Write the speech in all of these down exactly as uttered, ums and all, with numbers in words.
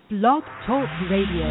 Blog Talk Radio.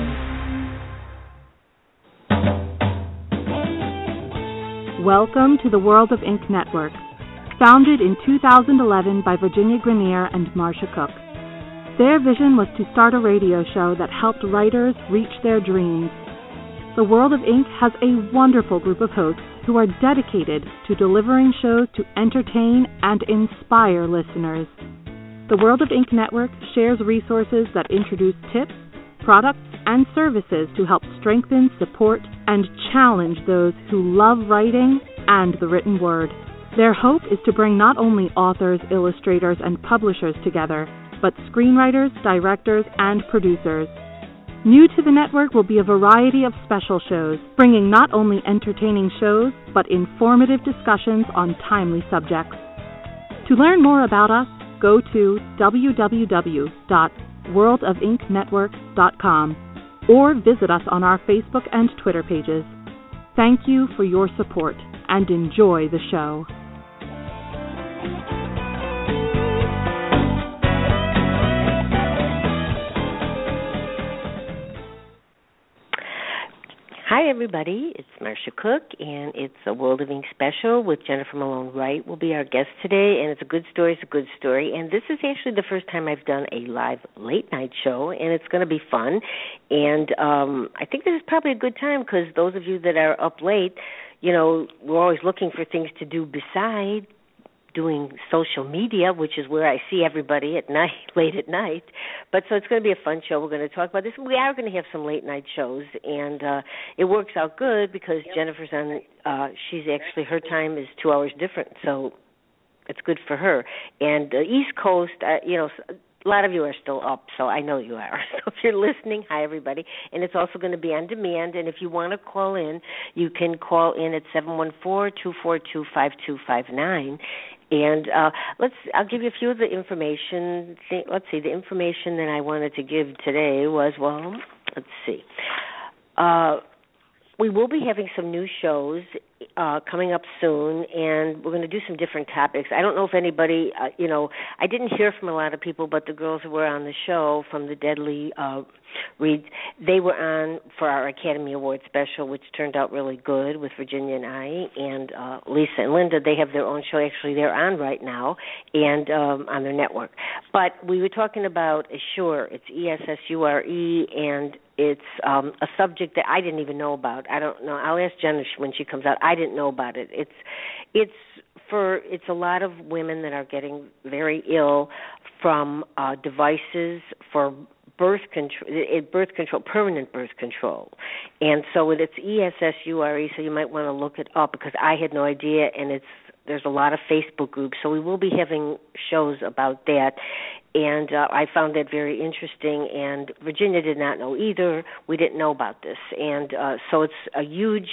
Welcome to the World of Ink Network, founded in two thousand eleven by Virginia Grenier and Marcia Cook. Their vision was to start a radio show that helped writers reach their dreams. The World of Ink has a wonderful group of hosts who are dedicated to delivering shows to entertain and inspire listeners. The World of Ink Network shares resources that introduce tips, products, and services to help strengthen, support, and challenge those who love writing and the written word. Their hope is to bring not only authors, illustrators, and publishers together, but screenwriters, directors, and producers. New to the network will be a variety of special shows, bringing not only entertaining shows, but informative discussions on timely subjects. To learn more about us, go to w w w dot world of ink network dot com or visit us on our Facebook and Twitter pages. Thank you for your support and enjoy the show. Hi, everybody. It's Marcia Cook, and it's a World of Ink special with Jennifer Malone Wright will be our guest today, and it's a good story. It's a good story, and this is actually the first time I've done a live late-night show, and it's going to be fun, and um, I think this is probably a good time because those of you that are up late, you know, we're always looking for things to do besides doing social media, which is where I see everybody at night, late at night. But so it's going to be a fun show. We're going to talk about this. We are going to have some late night shows, and uh, it works out good because Jennifer's on. Uh, she's actually her time is two hours different, so it's good for her. And the East Coast, uh, you know. A lot of you are still up, so I know you are. So if you're listening, hi, everybody. And it's also going to be on demand. And if you want to call in, you can call in at seven one four, two four two, five two five nine. And uh, let's. I'll give you a few of the information. Let's see. The information that I wanted to give today was, well, let's see. Uh, we will be having some new shows uh, coming up soon, and we're going to do some different topics. I don't know if anybody, uh, you know, I didn't hear from a lot of people, but the girls who were on the show from the Deadly uh, Reads, they were on for our Academy Award special, which turned out really good with Virginia and I, and uh, Lisa and Linda. They have their own show. Actually, they're on right now and um, on their network. But we were talking about Essure. It's E S S U R E, and it's um, a subject that I didn't even know about. I don't know. I'll ask Jenna when she comes out. I didn't know about it. It's it's for it's a lot of women that are getting very ill from uh, devices for birth control, birth control, permanent birth control, and so it's E S S U R E. So you might want to look it up because I had no idea, and it's there's a lot of Facebook groups. So we will be having shows about that. And uh, I found that very interesting, and Virginia did not know either. We didn't know about this. And uh, so it's a huge,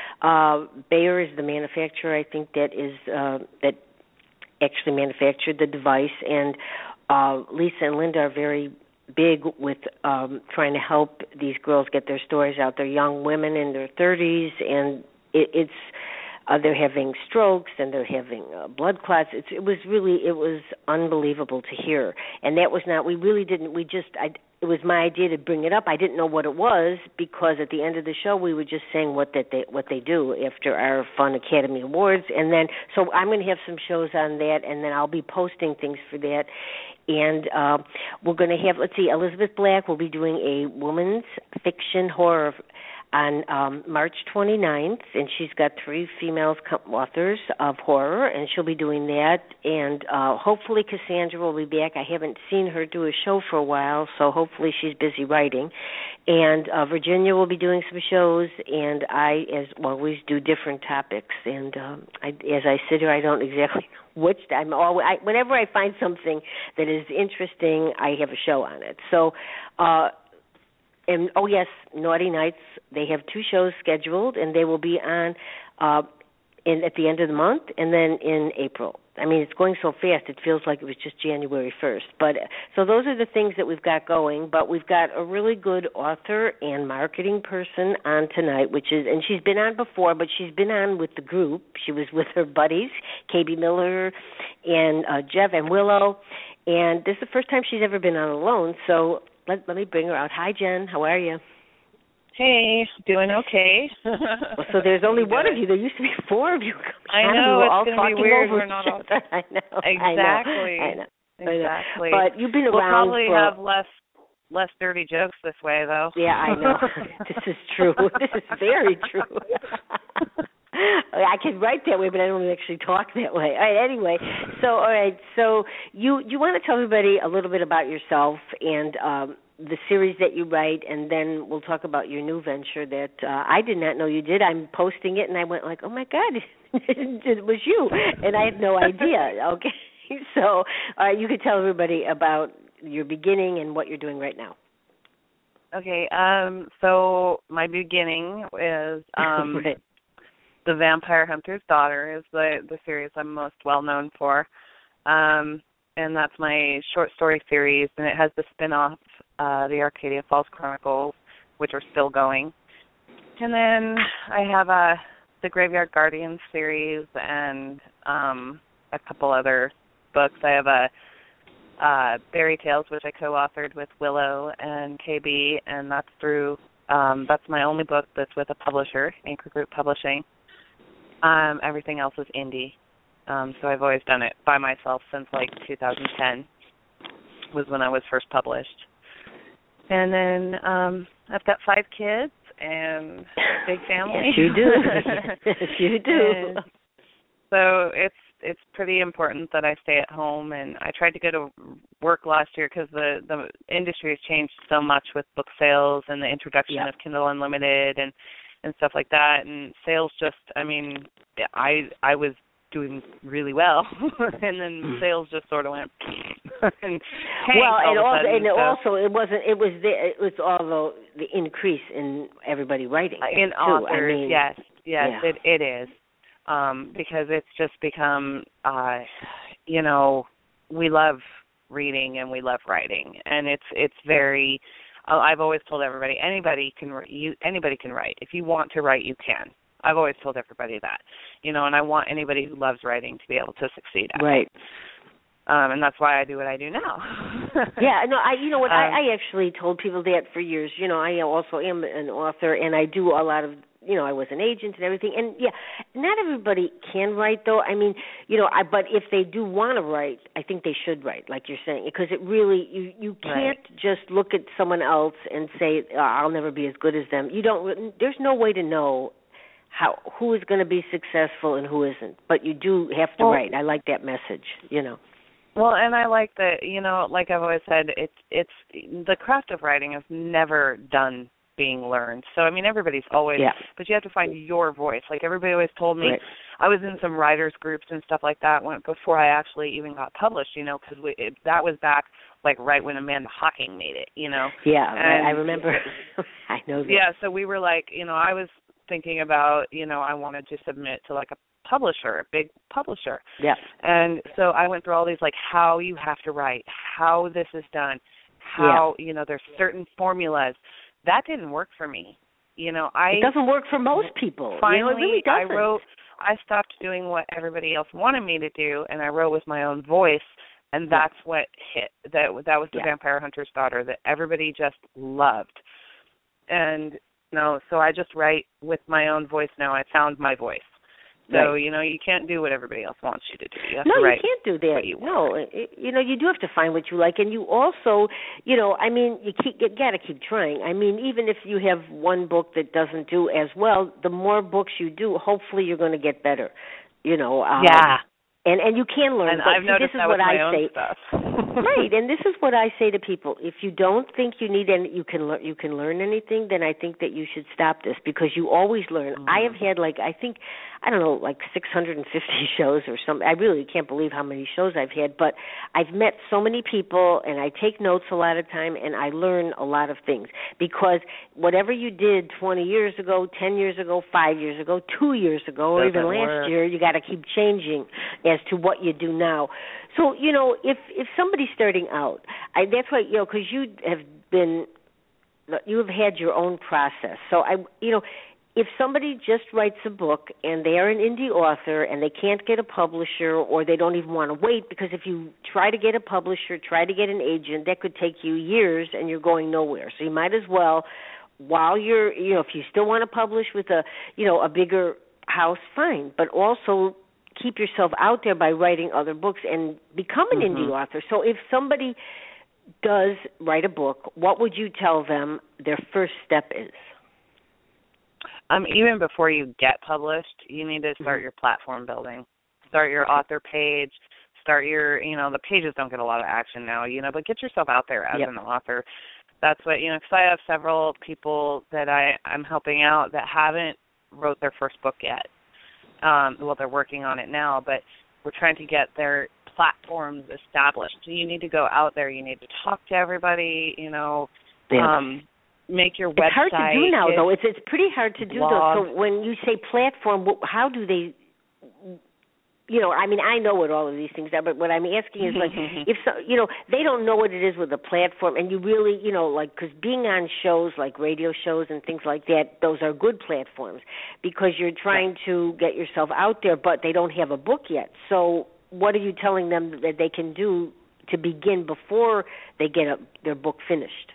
uh, Bayer is the manufacturer, I think, that is uh, that actually manufactured the device. And uh, Lisa and Linda are very big with um, trying to help these girls get their stories out. They're young women in their thirties, and it, it's... Uh, they're having strokes and they're having uh, blood clots. It's, it was really, it was unbelievable to hear. And that was not, we really didn't, we just, I, it was my idea to bring it up. I didn't know what it was because at the end of the show we were just saying what that they, what they do after our Fun Academy Awards. And then, so I'm going to have some shows on that, and then I'll be posting things for that. And uh, we're going to have, let's see, Elizabeth Black will be doing a woman's fiction horror on um, March twenty-ninth, and she's got three female authors of horror, and she'll be doing that. And uh, hopefully Cassandra will be back. I haven't seen her do a show for a while, so hopefully she's busy writing. And uh, Virginia will be doing some shows, and I, as always, do different topics. And um, I, as I sit here, I don't exactly know which. I'm always, I, whenever I find something that is interesting, I have a show on it. So. Uh, And, oh, yes, Naughty Nights, they have two shows scheduled, and they will be on uh, in, at the end of the month and then in April. I mean, it's going so fast, it feels like it was just January first. But so those are the things that we've got going, but we've got a really good author and marketing person on tonight, which is, and she's been on before, but she's been on with the group. She was with her buddies, K B Miller and uh, Jeff and Willow, and this is the first time she's ever been on alone, so let, let me bring her out. Hi, Jen. How are you? Hey, doing okay. Well, so there's only one of you. There used to be four of you. I know, We're it's all going talking to be weird. over We're not all... I know. Exactly. I know. I know. Exactly. But you've been we'll around probably for... have less less dirty jokes this way, though. Yeah, I know. This is true. This is very true. I can write that way, but I don't actually talk that way. All right, anyway, so all right, so you you want to tell everybody a little bit about yourself and um, the series that you write, and then we'll talk about your new venture that uh, I did not know you did. I'm posting it, and I went like, oh my God, it was you, and I had no idea. Okay, so uh, you could tell everybody about your beginning and what you're doing right now. Okay, um, so my beginning is. Um, right. The Vampire Hunter's Daughter is the, the series I'm most well known for. Um, and that's my short story series, and it has the spin-off, uh, the Arcadia Falls Chronicles, which are still going. And then I have uh, the Graveyard Guardians series and um, a couple other books. I have a uh, Fairy Tales, which I co-authored with Willow and K B, and that's through, um, that's my only book that's with a publisher, Anchor Group Publishing. Um, everything else is indie, um, so I've always done it by myself since like two thousand ten was when I was first published. And then um, I've got five kids and a big family. Yes, you do. Yes, you do. And so it's it's pretty important that I stay at home. And I tried to go to work last year because the the industry has changed so much with book sales and the introduction yep. of Kindle Unlimited and. and stuff like that, and sales just, I mean, I I was doing really well, and then sales just sort of went, and well, and all also, sudden, and so. also, it wasn't, it was the, it was all the, the increase in everybody writing. In too. authors, I mean, yes, yes, yeah. it it is, um, because it's just become, uh, you know, we love reading and we love writing, and it's it's very. I've always told everybody, anybody can you anybody can write. If you want to write, you can. I've always told everybody that, you know, and I want anybody who loves writing to be able to succeed at right. it. Um, and that's why I do what I do now. yeah, no, I you know what um, I, I actually told people that for years. You know, I also am an author, and I do a lot of. You know, I was an agent and everything, and yeah, not everybody can write though. I mean, you know, I but if they do want to write, I think they should write, like you're saying, because it really you you can't right. just look at someone else and say oh, I'll never be as good as them. You don't. There's no way to know how who is going to be successful and who isn't. But you do have to well, write. I like that message. You know. Well, and I like that. You know, like I've always said, it's it's the craft of writing is never done. Being learned. So, I mean, everybody's always, yeah. but you have to find your voice. Like everybody always told me, right. I was in some writers groups and stuff like that when, before I actually even got published, you know, because that was back like right when Amanda Hocking made it, you know. Yeah, and, I remember. I know that. Yeah, so we were like, you know, I was thinking about, you know, I wanted to submit to like a publisher, a big publisher. Yeah. And so I went through all these like how you have to write, how this is done, how, yeah. you know, there's certain formulas. That didn't work for me. You know, I It doesn't work for most people. Finally, you know, it really doesn't. I wrote I stopped doing what everybody else wanted me to do, and I wrote with my own voice, and that's yeah. what hit. That that was the yeah. Vampire Hunter's Daughter that everybody just loved. And you know, so I just write with my own voice now. I found my voice. So, right. you know, you can't do what everybody else wants you to do. You have no, to write you can't do that. You no, it, you know, you do have to find what you like, and you also, you know, I mean, you keep you got to keep trying. I mean, even if you have one book that doesn't do as well, the more books you do, hopefully you're going to get better. You know. Um, yeah. And and you can learn. And but I've see, noticed this is that what with my I own say. stuff. Right, and this is what I say to people: if you don't think you need any, you can learn. You can learn anything. Then I think that you should stop this because you always learn. Mm-hmm. I have had like I think I don't know like six hundred fifty shows or something. I really can't believe how many shows I've had. But I've met so many people, and I take notes a lot of time, and I learn a lot of things because whatever you did twenty years ago, ten years ago, five years ago, two years ago, or Doesn't even last work. year, you got to keep changing as to what you do now. So, you know, if if somebody's starting out, I, that's why, you know, because you have been, you have had your own process. So, I, you know, if somebody just writes a book and they're an indie author and they can't get a publisher or they don't even want to wait, because if you try to get a publisher, try to get an agent, that could take you years and you're going nowhere. So you might as well, while you're, you know, if you still want to publish with a, you know, a bigger house, fine, but also keep yourself out there by writing other books and become an mm-hmm. indie author. So if somebody does write a book, what would you tell them their first step is? Um, even before you get published, you need to start mm-hmm. your platform building. Start your author page. Start your, you know, the pages don't get a lot of action now, you know, but get yourself out there as yep. an author. That's what, you know, because I have several people that I, I'm helping out that haven't wrote their first book yet. Um, well, they're working on it now, but we're trying to get their platforms established. So you need to go out there. You need to talk to everybody, you know, yeah. um, make your it's website. It's hard to do now, though. It's it's pretty hard to do, blog. though. So when you say platform, how do they, you know, I mean, I know what all of these things are, but what I'm asking is, like, if, so, you know, they don't know what it is with a platform, and you really, you know, like, because being on shows like radio shows and things like that, those are good platforms because you're trying yeah. to get yourself out there, but they don't have a book yet. So what are you telling them that they can do to begin before they get a, their book finished?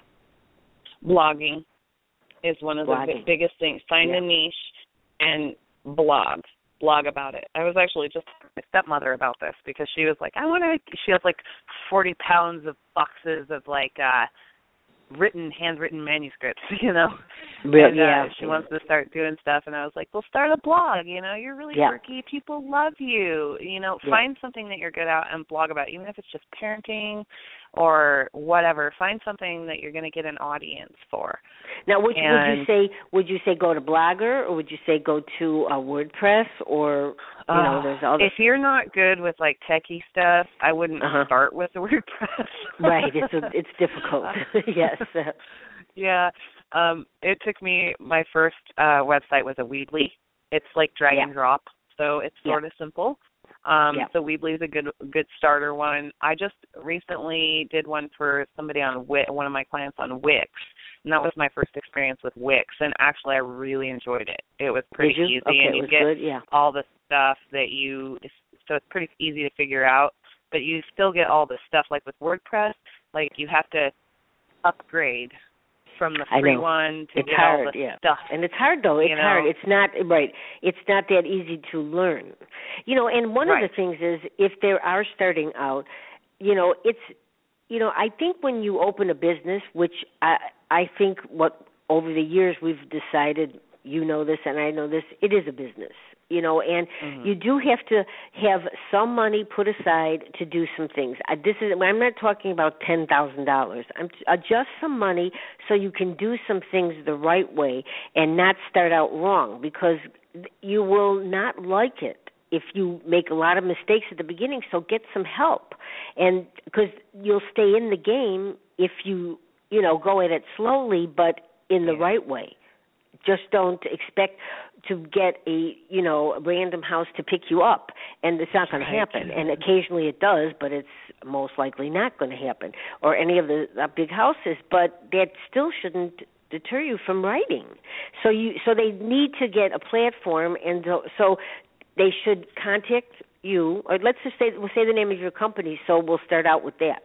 Blogging is one of Blogging. the biggest things. Find yeah. a niche and blog. Blog about it. I was actually just talking to my stepmother about this because she was like, I want to, she has like forty pounds of boxes of like uh, written, handwritten manuscripts, you know. Really, and, uh, yeah. She wants to start doing stuff, and I was like, well, start a blog, you know. You're really yeah. quirky. People love you. You know, yeah. find something that you're good at and blog about, even if it's just parenting or whatever. Find something that you're going to get an audience for. Now, would, and, would you say would you say go to Blogger, or would you say go to uh, WordPress, or you uh, know, there's other. If you're not good with like techie stuff, I wouldn't uh-huh. start with WordPress. Right, it's a, it's difficult. Yes. Yeah, um, it took me. My first uh, website was a Weebly. It's like drag yeah. and drop, so it's sort yeah. of simple. Um, yeah. So Weebly is a good good starter one. I just recently did one for somebody on Wix, one of my clients on Wix, and that was my first experience with Wix. And actually, I really enjoyed it. It was pretty Did you? easy, Okay, and you it was get good. Yeah. all the stuff that you. So it's pretty easy to figure out, but you still get all the stuff. Like with WordPress, like you have to upgrade from the free one to it's get hard, all the yeah. stuff. And it's hard, though. It's you know? hard. It's not, right, it's not that easy to learn. You know, and one right. of the things is if they are starting out, you know, it's, you know, I think when you open a business, which I, I think what over the years we've decided, you know this and I know this, it is a business. You know, and mm-hmm. you do have to have some money put aside to do some things. I, this is I'm not talking about ten thousand dollars. I'm uh, just some money so you can do some things the right way and not start out wrong, because you will not like it if you make a lot of mistakes at the beginning. So get some help, and because you'll stay in the game if you you know go at it slowly but in the yeah. right way. Just don't expect to get a, you know, a random house to pick you up, and it's not going to happen. And occasionally it does, but it's most likely not going to happen, or any of the uh, big houses. But that still shouldn't deter you from writing. So you, so they need to get a platform, and so they should contact you. Or let's just say we'll say the name of your company. So we'll start out with that.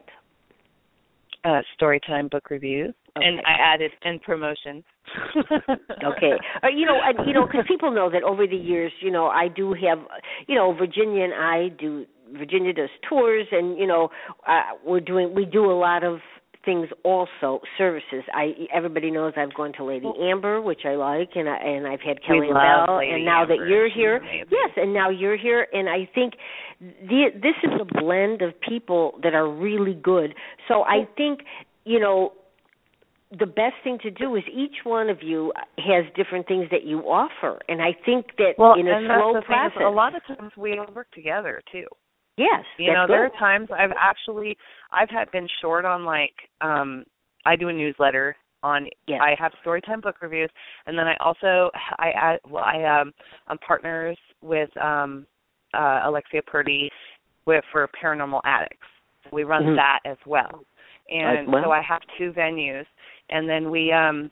Uh, Storytime Book Reviews, okay. and I added and promotion. Okay, uh, you know, uh, you know, because people know that over the years, you know, I do have, you know, Virginia and I do. Virginia does tours, and you know, uh, we're doing we do a lot of things also, services. I everybody knows I've gone to Lady Amber, which I like, and I, and I've had Kelly and Bell, Lady and now Amber. that you're She's here, amazing. yes, and now you're here, and I think the, this is a blend of people that are really good. So I think, you know, the best thing to do is each one of you has different things that you offer, and I think that well, in a and slow that's the process, thing is, a lot of times we all work together too. Yes, you know, good. there are times I've actually I've had been short on like um, I do a newsletter on. Yes. I have Storytime Book Reviews, and then I also I add well I um I'm partners with um, uh, Alexia Purdy with for Paranormal Addicts. We run mm-hmm. that as well, and well. so I have two venues, and then we um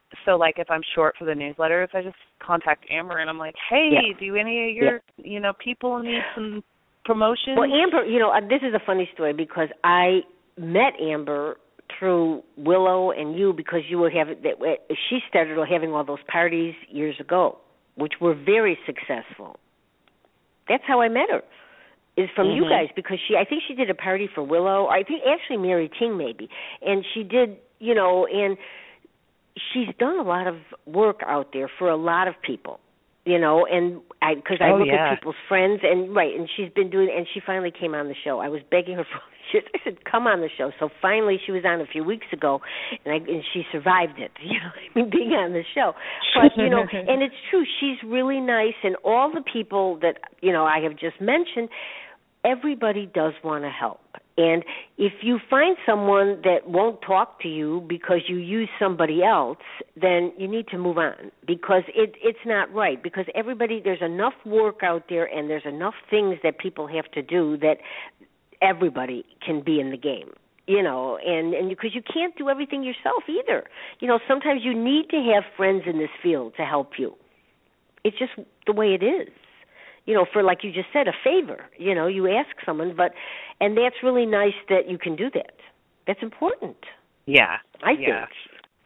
so like if I'm short for the newsletters, I just contact Amber and I'm like, hey, yeah. do any of your yeah. you know people need some promotion? Well, Amber, you know, uh, this is a funny story because I met Amber through Willow and you because you were having that she started having all those parties years ago, which were very successful. That's how I met her. Is from mm-hmm. you guys because she I think she did a party for Willow. I think actually Mary Ting maybe, and she did you know and she's done a lot of work out there for a lot of people. You know, and I because I oh, look yeah. at people's friends, and right, and she's been doing, and she finally came on the show. I was begging her for years. I said, "Come on the show." So finally, she was on a few weeks ago, and, I, and she survived it. You know, I mean, being on the show. But you know, and it's true. She's really nice, and all the people that you know I have just mentioned, everybody does want to help. And if you find someone that won't talk to you because you use somebody else, then you need to move on because it, it's not right. Because everybody, there's enough work out there and there's enough things that people have to do that everybody can be in the game. You know, and, and because you can't do everything yourself either. You know, sometimes you need to have friends in this field to help you. It's just the way it is. You know, for like you just said, a favor. You know, you ask someone, but and that's really nice that you can do that. That's important. Yeah, I yeah. think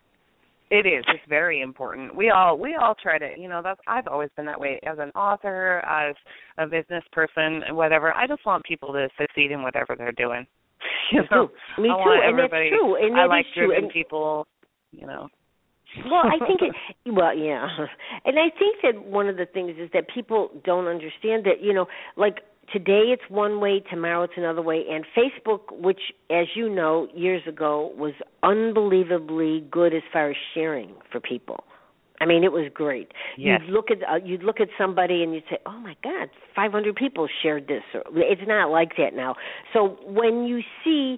it is. It's very important. We all we all try to. You know, that's I've always been that way as an author, as a business person, whatever. I just want people to succeed in whatever they're doing. You know, me I too, want and everybody, that's true. And I that like is true. driven and, people. You know. Well, I think it, well, yeah. And I think that one of the things is that people don't understand that, you know, like today it's one way, tomorrow it's another way. And Facebook, which, as you know, years ago was unbelievably good as far as sharing for people. I mean, it was great. Yes. You'd look at uh, you'd look at somebody and you'd say, "Oh my God, five hundred people shared this." Or, it's not like that now. So when you see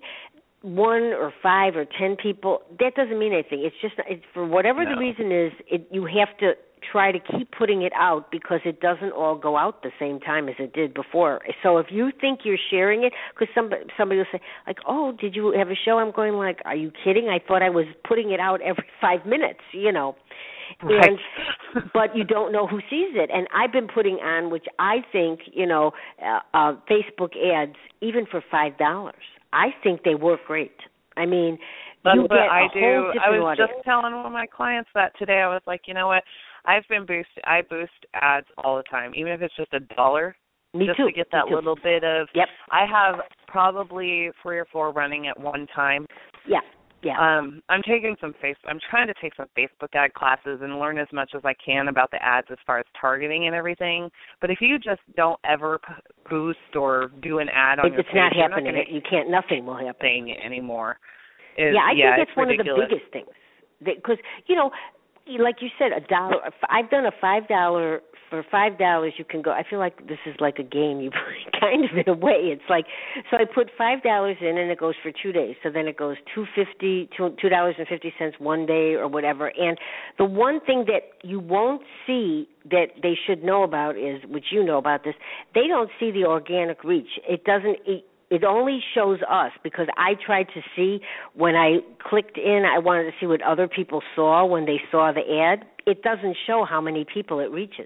one or five or ten people, that doesn't mean anything. It's just it's for whatever no. the reason is. It you have to try to keep putting it out because it doesn't all go out the same time as it did before. So if you think you're sharing it, because somebody somebody will say like, "Oh, did you have a show?" I'm going like, "Are you kidding? I thought I was putting it out every five minutes." You know. Right. And but you don't know who sees it. And I've been putting on, which I think, you know, uh, uh, Facebook ads, even for five dollars. I think they work great. I mean, That's you what get I a do. whole different I was audience. just telling one of my clients that today. I was like, you know what? I've been boost. I boost ads all the time, even if it's just a dollar. Me just too. to get that Me little bit of. Yep. I have probably three or four running at one time. Yeah. Yeah. Um, I'm taking some face. I'm trying to take some Facebook ad classes and learn as much as I can about the ads as far as targeting and everything. But if you just don't ever p- boost or do an ad on it, your it's page, not you're happening. not gonna you can't. Nothing will happen. Thing anymore. Is, yeah, I yeah, think that's one ridiculous. of the biggest things. Because you know, like you said, a dollar. I've done a five dollar. For five dollars, you can go. I feel like this is like a game you play, kind of in a way. It's like so. I put five dollars in, and it goes for two days. So then it goes two fifty, two two dollars and fifty cents one day, or whatever. And the one thing that you won't see that they should know about is, which you know about this, they don't see the organic reach. It doesn't. It, It only shows us because I tried to see when I clicked in, I wanted to see what other people saw when they saw the ad. It doesn't show how many people it reaches.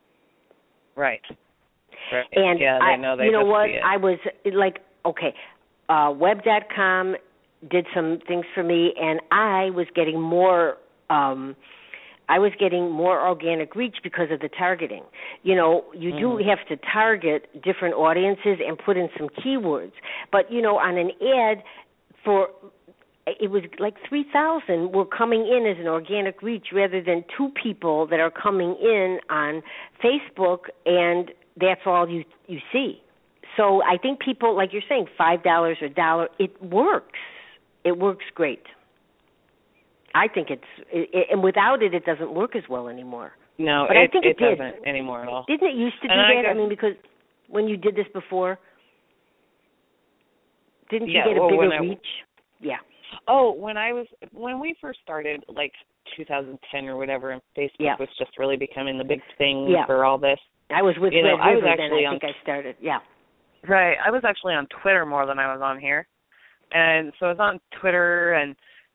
Right. right. And yeah, they I, know they you know just what? see it. I was like, okay, uh, web dot com did some things for me, and I was getting more. Um, I was getting more organic reach because of the targeting. You know, you mm-hmm. do have to target different audiences and put in some keywords. But, you know, on an ad for it was like three thousand were coming in as an organic reach rather than two people that are coming in on Facebook, and that's all you you see. So I think people, like you're saying, five dollars or a dollar, it works. It works great. I think it's, it, and without it, it doesn't work as well anymore. No, but it, I think it, it did. doesn't anymore at all. Didn't it used to do and that? I, I mean, because when you did this before, didn't you yeah, get a well, bigger I, reach? Yeah. Oh, when I was when we first started, like two thousand ten or whatever, and Facebook yeah. was just really becoming the big thing yeah. for all this. I was with you Red know, I River was then. actually I on, think I started. Yeah. Right. I was actually on Twitter more than I was on here, and so I was on Twitter, and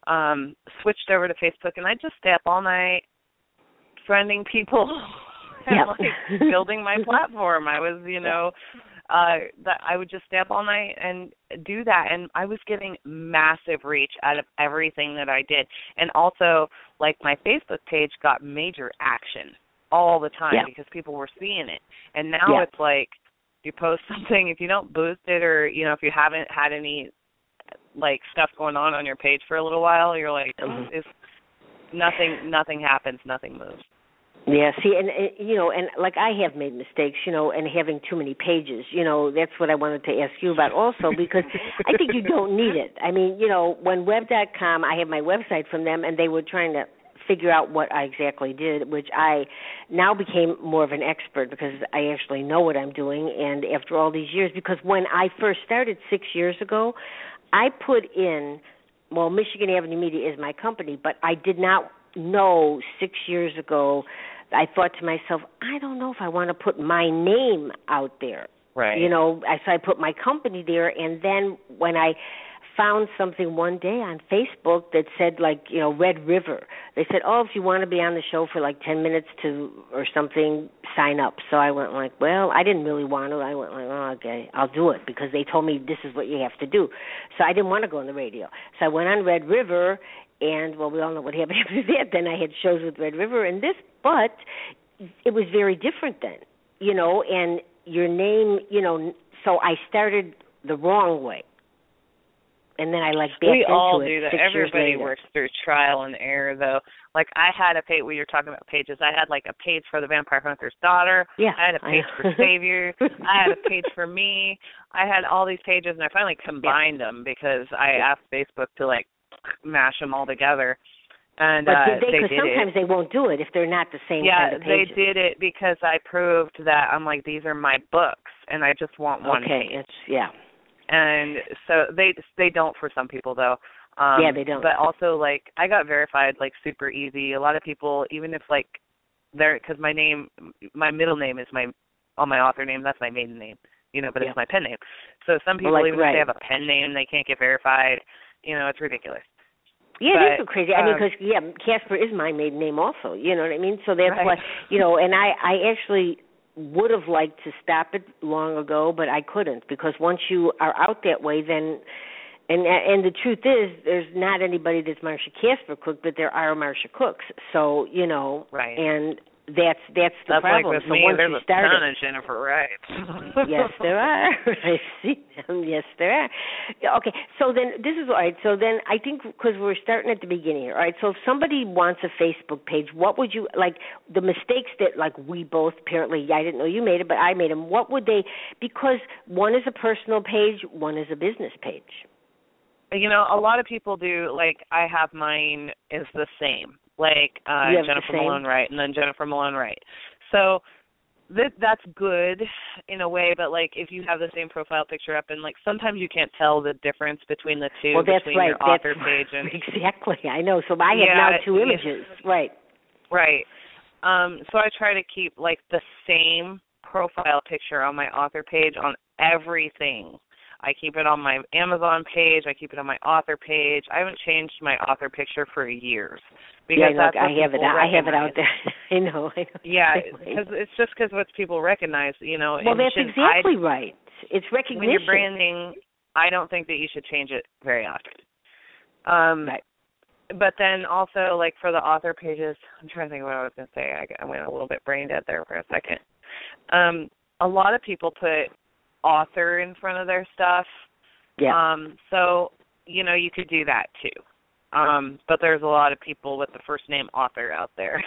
um, switched over to Facebook, and I'd just stay up all night friending people and Yep. like building my platform. I was, you know, uh, that I would just stay up all night and do that, and I was getting massive reach out of everything that I did. And also, like, my Facebook page got major action all the time yep. because people were seeing it. And now yep. it's like, you post something, if you don't boost it, or, you know, if you haven't had any, like, stuff going on on your page for a little while, you're like, mm-hmm. it's nothing, nothing happens, nothing moves. Yeah, see, and, and, you know, and like I have made mistakes, you know, and having too many pages, you know, that's what I wanted to ask you about also, because I think you don't need it. I mean, you know, when web dot com, I have my website from them, and they were trying to figure out what I exactly did, which I now became more of an expert because I actually know what I'm doing, and after all these years, because when I first started six years ago, I put in, well, Michigan Avenue Media is my company, but I did not know six years ago, I thought to myself, I don't know if I want to put my name out there. Right. You know, so I put my company there, and then when I found something one day on Facebook that said, like, you know, Red River. They said, oh, if you want to be on the show for like ten minutes to or something, sign up. So I went like, well, I didn't really want to. I went like, oh, okay, I'll do it because they told me this is what you have to do. So I didn't want to go on the radio. So I went on Red River, and, well, we all know what happened after that. Then I had shows with Red River and this, but it was very different then, you know, and your name, you know, so I started the wrong way. And then I like backed we into all it do that. six Everybody years later. works through trial and error, though. Like I had a page. We were talking about pages. I had like a page for the Vampire Hunter's Daughter. Yeah, I had a page for Savior. I had a page for me. I had all these pages, and I finally combined yeah. them because I yeah. asked Facebook to like mash them all together. And but uh, did they? Because sometimes it. they won't do it if they're not the same yeah, kind of pages. Yeah, they did it because I proved that I'm like, these are my books, and I just want one okay, page. It's, yeah. And so they they don't for some people though. Um, yeah, they don't. But also like I got verified like super easy. A lot of people, even if like they're because my name, my middle name is my on my author name. That's my maiden name, you know, but yeah. it's my pen name. So some people well, like, even right. if they have a pen name, they can't get verified. You know, it's ridiculous. Yeah, but, it is so crazy. I um, mean, because yeah, Casper is my maiden name also. You know what I mean? So that's right. why, you know, and I I actually would have liked to stop it long ago, but I couldn't because once you are out that way, then, and and the truth is, there's not anybody that's Marcia Casper Cook, but there are Marcia Cooks. So you know, right. and that's that's the that's problem. Like with so me, once there's you a start ton it, of Jennifer Wrights. yes, there are. I see them. Yes, there are. Okay, so then this is all right. So then I think because we're starting at the beginning here. All right, so if somebody wants a Facebook page, what would you like? The mistakes that like we both apparently I didn't know you made it, but I made them. What would they? Because one is a personal page, one is a business page. You know, a lot of people do. Like I have mine is the same. Like uh, Jennifer Malone Wright and then Jennifer Malone Wright. So that that's good in a way, but like if you have the same profile picture up and like sometimes you can't tell the difference between the two, well, that's between right. your that's author page and exactly. I know. So I have yeah, now two images. Yeah. Right. Right. Um, so I try to keep like the same profile picture on my author page on everything. I keep it on my Amazon page. I keep it on my author page. I haven't changed my author picture for years because yeah, look, that's I have it. Recognize. I have it out there. I know. I know. Yeah, because it's just because what people recognize. You know. Well, that's exactly I, right. It's recognition. When you're branding, I don't think that you should change it very often. Um, right. But then also, like for the author pages, I'm trying to think of what I was going to say. I, I went a little bit brain dead there for a second. Um, a lot of people put author in front of their stuff. Yeah. Um, so, you know, you could do that too. Um, but there's a lot of people with the first name author out there.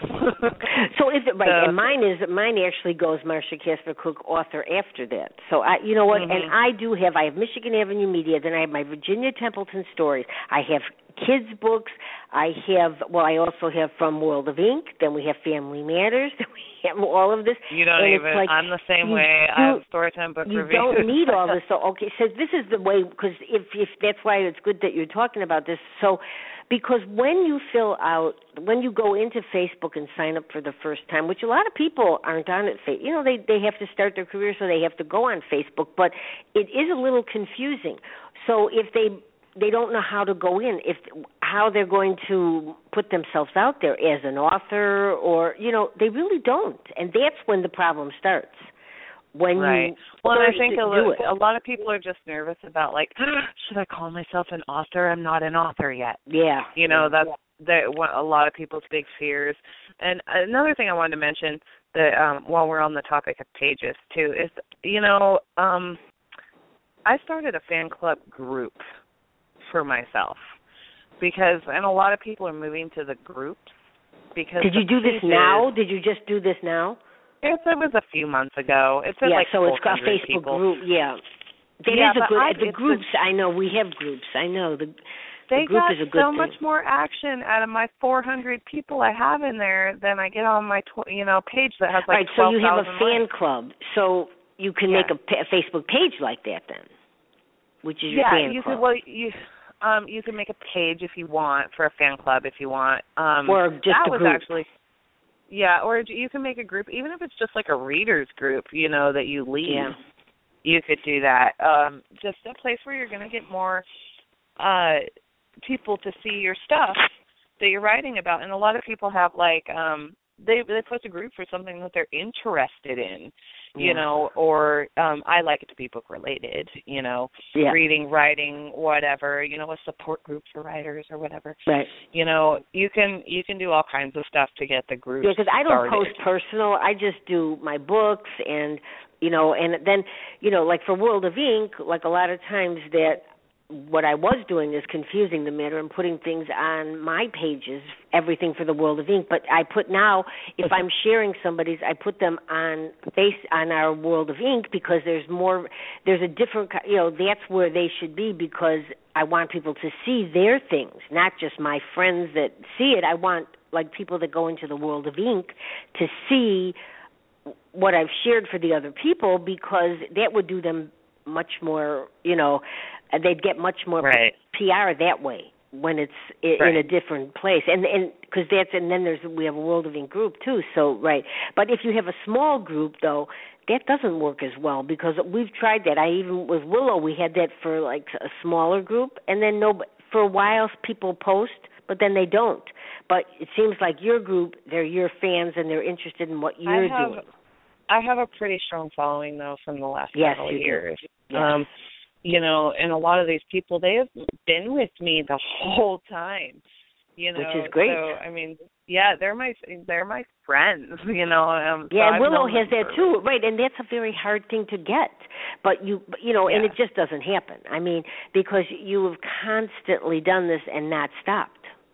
so is it right? So, and mine is mine actually goes Marcia Casper Cook author after that. So I, you know what? Mm-hmm. And I do have I have Michigan Avenue Media. Then I have my Virginia Templeton stories. I have kids books. I have well, I also have From World of Ink. Then we have Family Matters. Then we have all of this. You don't and even. Like, I'm the same you way. do, I have Storytime book you reviews. You don't need all this. So okay, so this is the way because if if that's why it's good that you're talking about this. So. Because when you fill out, when you go into Facebook and sign up for the first time, which a lot of people aren't on it, you know, they, they have to start their career, so they have to go on Facebook, but it is a little confusing. So if they they don't know how to go in, if how they're going to put themselves out there as an author, or, you know, they really don't. And that's when the problem starts. When right. you well, first I think a, do lo- it. a lot of people are just nervous about, like, should I call myself an author? I'm not an author yet. Yeah. You know, that's that one, a lot of people's big fears. And another thing I wanted to mention that um, while we're on the topic of pages, too, is, you know, um, I started a fan club group for myself because, and a lot of people are moving to the groups because. Did you do this now? Did you just do this now? It, it was a few months ago. It's yeah, like so it's a Facebook people. group. Yeah, that yeah, is a good. I, the groups the, I know we have groups. I know the. They the group got is a good so thing. much more action out of my four hundred people I have in there than I get on my tw- you know page that has like right. So you have a fan likes. club, so you can yeah. make a, a Facebook page like that then, which is your yeah, fan you club. Could, well, you um you can make a page if you want for a fan club if you want. Um, or just that a was group. actually. Yeah, or you can make a group, even if it's just like a readers group, you know, that you lead. Yeah. You could do that. Um, just a place where you're going to get more uh, people to see your stuff that you're writing about. And a lot of people have, like, um, they they post a group for something that they're interested in, you yeah. know, or um, I like it to be book-related, you know, yeah. reading, writing, whatever, you know, a support group for writers or whatever. Right. You know, you can you can do all kinds of stuff to get the group Yeah, because I don't started. post personal. I just do my books and, you know, and then, you know, like for World of Ink, like a lot of times that what I was doing is confusing the matter and putting things on my pages, everything for the World of Ink. But I put now, if I'm sharing somebody's, I put them on face on our World of Ink because there's more, there's a different, you know, that's where they should be because I want people to see their things, not just my friends that see it. I want like people that go into the World of Ink to see what I've shared for the other people because that would do them much more, you know, they'd get much more right. P R that way when it's in right. a different place, and and because that's and then there's we have a World of Ink group too. So right, but if you have a small group though, that doesn't work as well because we've tried that. I even with Willow we had that for like a smaller group, and then no, for a while people post, but then they don't. But it seems like your group, they're your fans and they're interested in what you're I have, doing. I have a pretty strong following though from the last yes, several you years. do. Yes. Um, you know, and a lot of these people, they have been with me the whole time, you know. Which is great. So, I mean, yeah, they're my they're my friends, you know. Um, yeah, so and Willow has that too, right? And that's a very hard thing to get, but you, you know, yeah. and it just doesn't happen. I mean, because you have constantly done this and not stopped.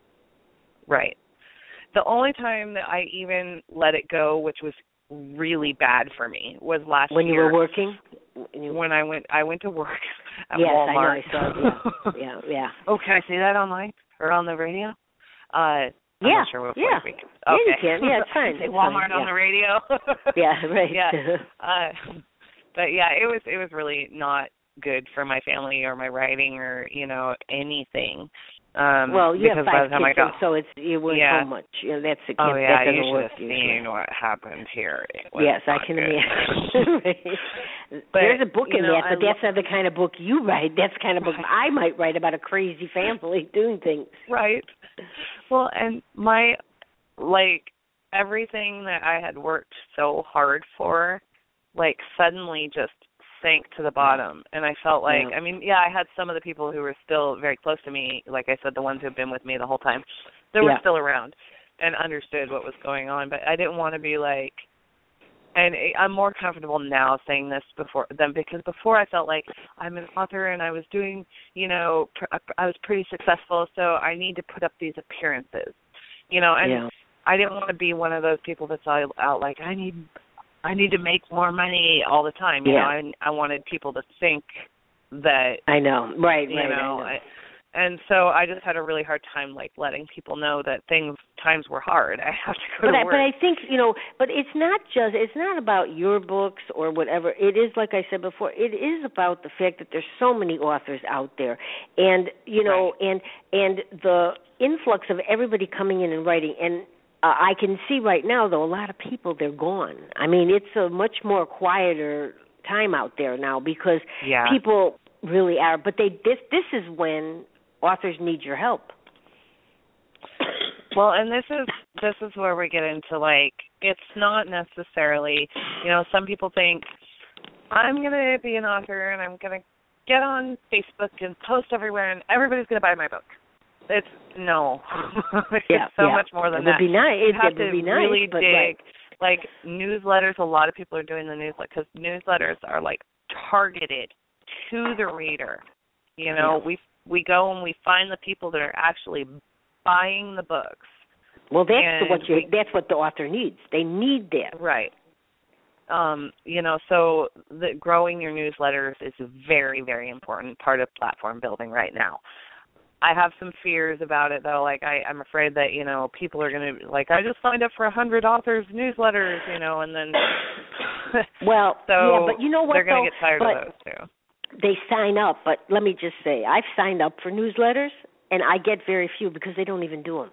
Right. The only time that I even let it go, which was really bad for me, was last when year. When you were working? When, you... when I went I went to work at yes, Walmart. Yes, I know. I saw it. Yeah, yeah. yeah. Oh, can I say that online or on the radio? Uh, I'm yeah, not sure what yeah. we can. Yeah, okay. you can. Yeah, it's fine. Say it's Walmart fine. on yeah. the radio. yeah, right. Yeah. Uh, but yeah, it was it was really not good for my family or my writing or you know anything. Um, well, you have five kids, got, so it's you work yeah. so much. You know, that's it. Oh yeah, that you should work have usually. seen what happened here. Yes, I can good. imagine. But, there's a book in know, that, but I that's not the kind of book you write. That's the kind of book I might write about a crazy family doing things. Right. Well, and my like everything that I had worked so hard for, like suddenly just sank to the bottom. And I felt like, yeah. I mean, yeah, I had some of the people who were still very close to me, like I said, the ones who have been with me the whole time, they were yeah. still around and understood what was going on. But I didn't want to be like, and I'm more comfortable now saying this before than because before I felt like I'm an author and I was doing, you know, pr- I was pretty successful, so I need to put up these appearances, you know, and yeah. I didn't want to be one of those people that's all out like I need, I need to make more money all the time. You yeah. know, I, I wanted people to think that I know, right, you right, know, I know. I, and so I just had a really hard time like letting people know that things times were hard. I have to go but to I, work. But I think you know, but it's not just it's not about your books or whatever. It is like I said before. It is about the fact that there's so many authors out there, and you know, right. and and the influx of everybody coming in and writing and. Uh, I can see right now, though, a lot of people, they're gone. I mean, it's a much more quieter time out there now because yeah. people really are. But they this this is when authors need your help. Well, and this is this is where we get into, like, it's not necessarily, you know, some people think, I'm going to be an author and I'm going to get on Facebook and post everywhere and everybody's going to buy my book. It's, no. It's yeah, so yeah. much more than it that. Would be nice. You it have would to be nice, really but dig. Right. Like, newsletters, a lot of people are doing the newsletter because newsletters are, like, targeted to the reader. You know, yeah. we we go and we find the people that are actually buying the books. Well, that's and the, what you, we, that's what the author needs. They need that. Right. Um, you know, so the, growing your newsletters is a very, very important part of platform building right now. I have some fears about it, though. Like, I, I'm afraid that, you know, people are going to, like, I just signed up for one hundred authors' newsletters, you know, and then... well, so yeah, but you know what, they're going to get tired but of those, too. They sign up, but let me just say, I've signed up for newsletters, and I get very few because they don't even do them.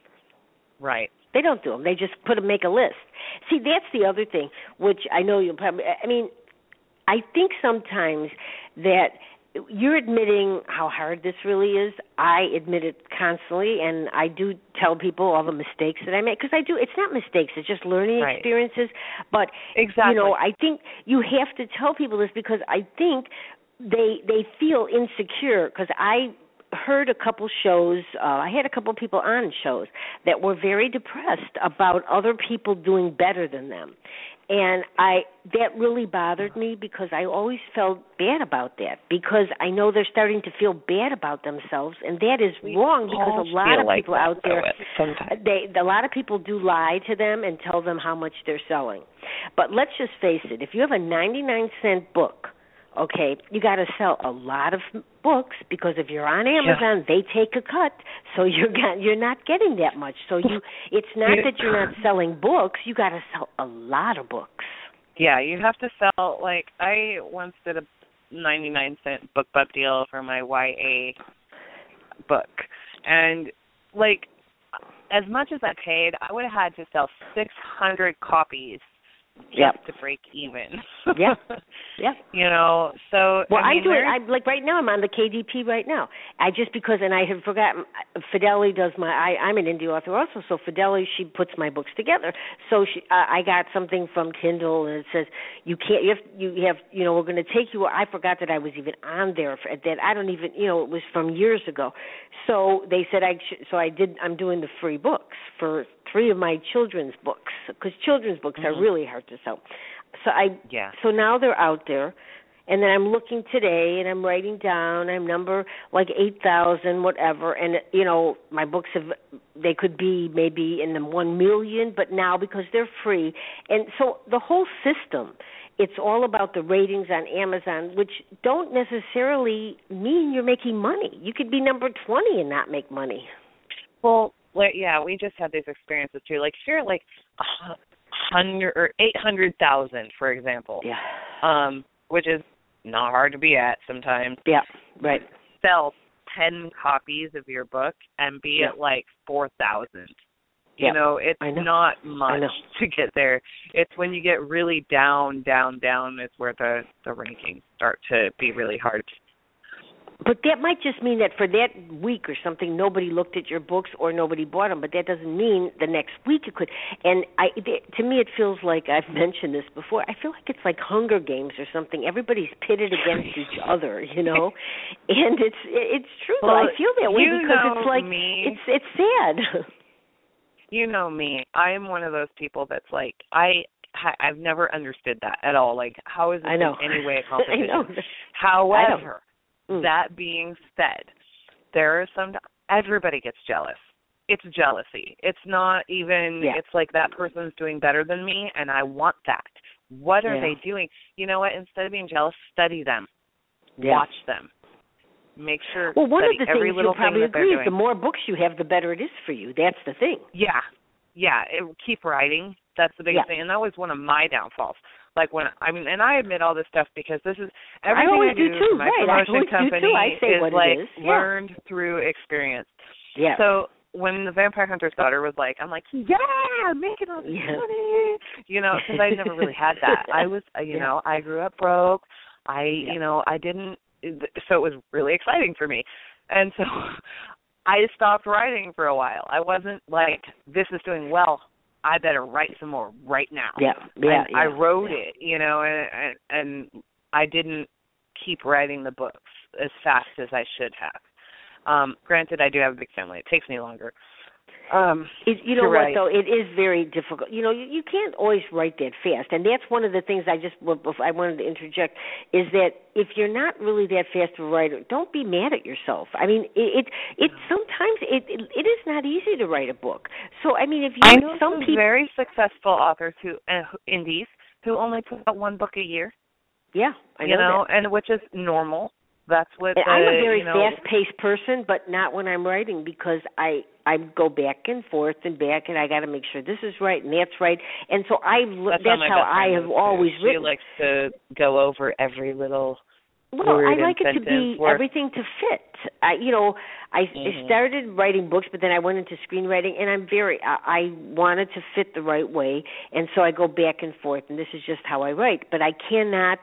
Right. They don't do them. They just put them, make a list. See, that's the other thing, which I know you'll probably, I mean, I think sometimes that you're admitting how hard this really is. I admit it constantly, and I do tell people all the mistakes that I make, because I do. It's not mistakes. It's just learning right. experiences. But, exactly. you know, I think you have to tell people this because I think they they feel insecure, because I heard a couple shows, uh, I had a couple people on shows that were very depressed about other people doing better than them. And I that really bothered me because I always felt bad about that, because I know they're starting to feel bad about themselves, and that is we wrong, because a lot of like people out there, sometimes. they a lot of people do lie to them and tell them how much they're selling. But let's just face it, if you have a ninety-nine cent book, okay, you got to sell a lot of books, because if you're on Amazon, yeah. they take a cut, so you're got, you're not getting that much. So you, it's not that you're not selling books; you got to sell a lot of books. Yeah, you have to sell. Like, I once did a ninety-nine cent BookBub deal for my Y A book, and like, as much as I paid, I would have had to sell six hundred copies. Just yep. to break even. yeah, yeah. You know, so well, I mean, I'm doing. I like right now. I'm on the K D P right now. I just because, and I have forgotten. Fidelity does my. I, I'm an indie author also, so Fidelity, she puts my books together. So she, uh, I got something from Kindle, and it says you can't. You have. You have. You know, we're going to take you. I forgot that I was even on there. For, that I don't even. You know, it was from years ago. So they said I. Sh- so I did. I'm doing the free books for three of my children's books, because children's books mm-hmm. are really hard to sell. So I yeah. so now they're out there, and then I'm looking today, and I'm writing down. I'm number like eight thousand, whatever, and you know my books have they could be maybe in the one million, but now because they're free, and so the whole system. It's all about the ratings on Amazon, which don't necessarily mean you're making money. You could be number twenty and not make money. Well. Well, yeah, we just had these experiences too. Like, if you're at like a hundred or eight hundred thousand, for example, yeah, um, which is not hard to be at sometimes. Yeah, right. Sell ten copies of your book and be yeah. at like four thousand. Yeah. You know, it's know. not much to get there. It's when you get really down, down, down is where the the rankings start to be really hard. But that might just mean that for that week or something, nobody looked at your books or nobody bought them. But that doesn't mean the next week you could. And I, to me, it feels like I've mentioned this before. I feel like it's like Hunger Games or something. Everybody's pitted against each other, you know. And it's it's true. Well, I feel that way because it's like me. it's it's sad. You know me. I am one of those people that's like I. I've never understood that at all. Like, how is this in any way a competition? I know. However. Mm. That being said, there are some, everybody gets jealous. It's jealousy. It's not even, yeah. it's like that person's doing better than me and I want that. What are yeah. they doing? You know what? Instead of being jealous, study them. Yeah. Watch them. Make sure, well, one study of the every things little you'll probably thing that agree they're is doing. the more books you have, the better it is for you. That's the thing. Yeah. Yeah. It, keep writing. That's the biggest yeah. thing. And that was one of my downfalls. Like when I mean, and I admit all this stuff because this is everything I, always I do, do too, for my right. promotion I always company do too. I say is what like it is. learned yeah. through experience. Yeah. So when the Vampire Hunter's Daughter was like, I'm like, yeah, I'm making all this yeah. money, you know, because I never really had that. I was, you yeah. know, I grew up broke. I, yeah. you know, I didn't. So it was really exciting for me, and so I stopped writing for a while. I wasn't like, this is doing well, I better write some more right now. Yeah, yeah. And yeah I wrote yeah. it, you know, and, and and I didn't keep writing the books as fast as I should have. Um, granted, I do have a big family. It takes me longer. Um, it, you know what, write. though? It is very difficult. You know, you, you can't always write that fast. And that's one of the things I just I wanted to interject is that if you're not really that fast of a writer, don't be mad at yourself. I mean, it it, it sometimes it, it it is not easy to write a book. So, I mean, if you I know some some people very successful authors who uh, indies who only put out one book a year. Yeah, I know you know, that. and which is normal. That's what the, I'm a very you know, fast-paced person, but not when I'm writing because I I go back and forth and back, and I got to make sure this is right and that's right. And so I that's, that's how, how I have always she written. She likes to go over every little well, word I like and it to be word. everything to fit. I, you know, I mm-hmm. started writing books, but then I went into screenwriting, and I'm very I, I wanted to fit the right way, and so I go back and forth, and this is just how I write. But I cannot.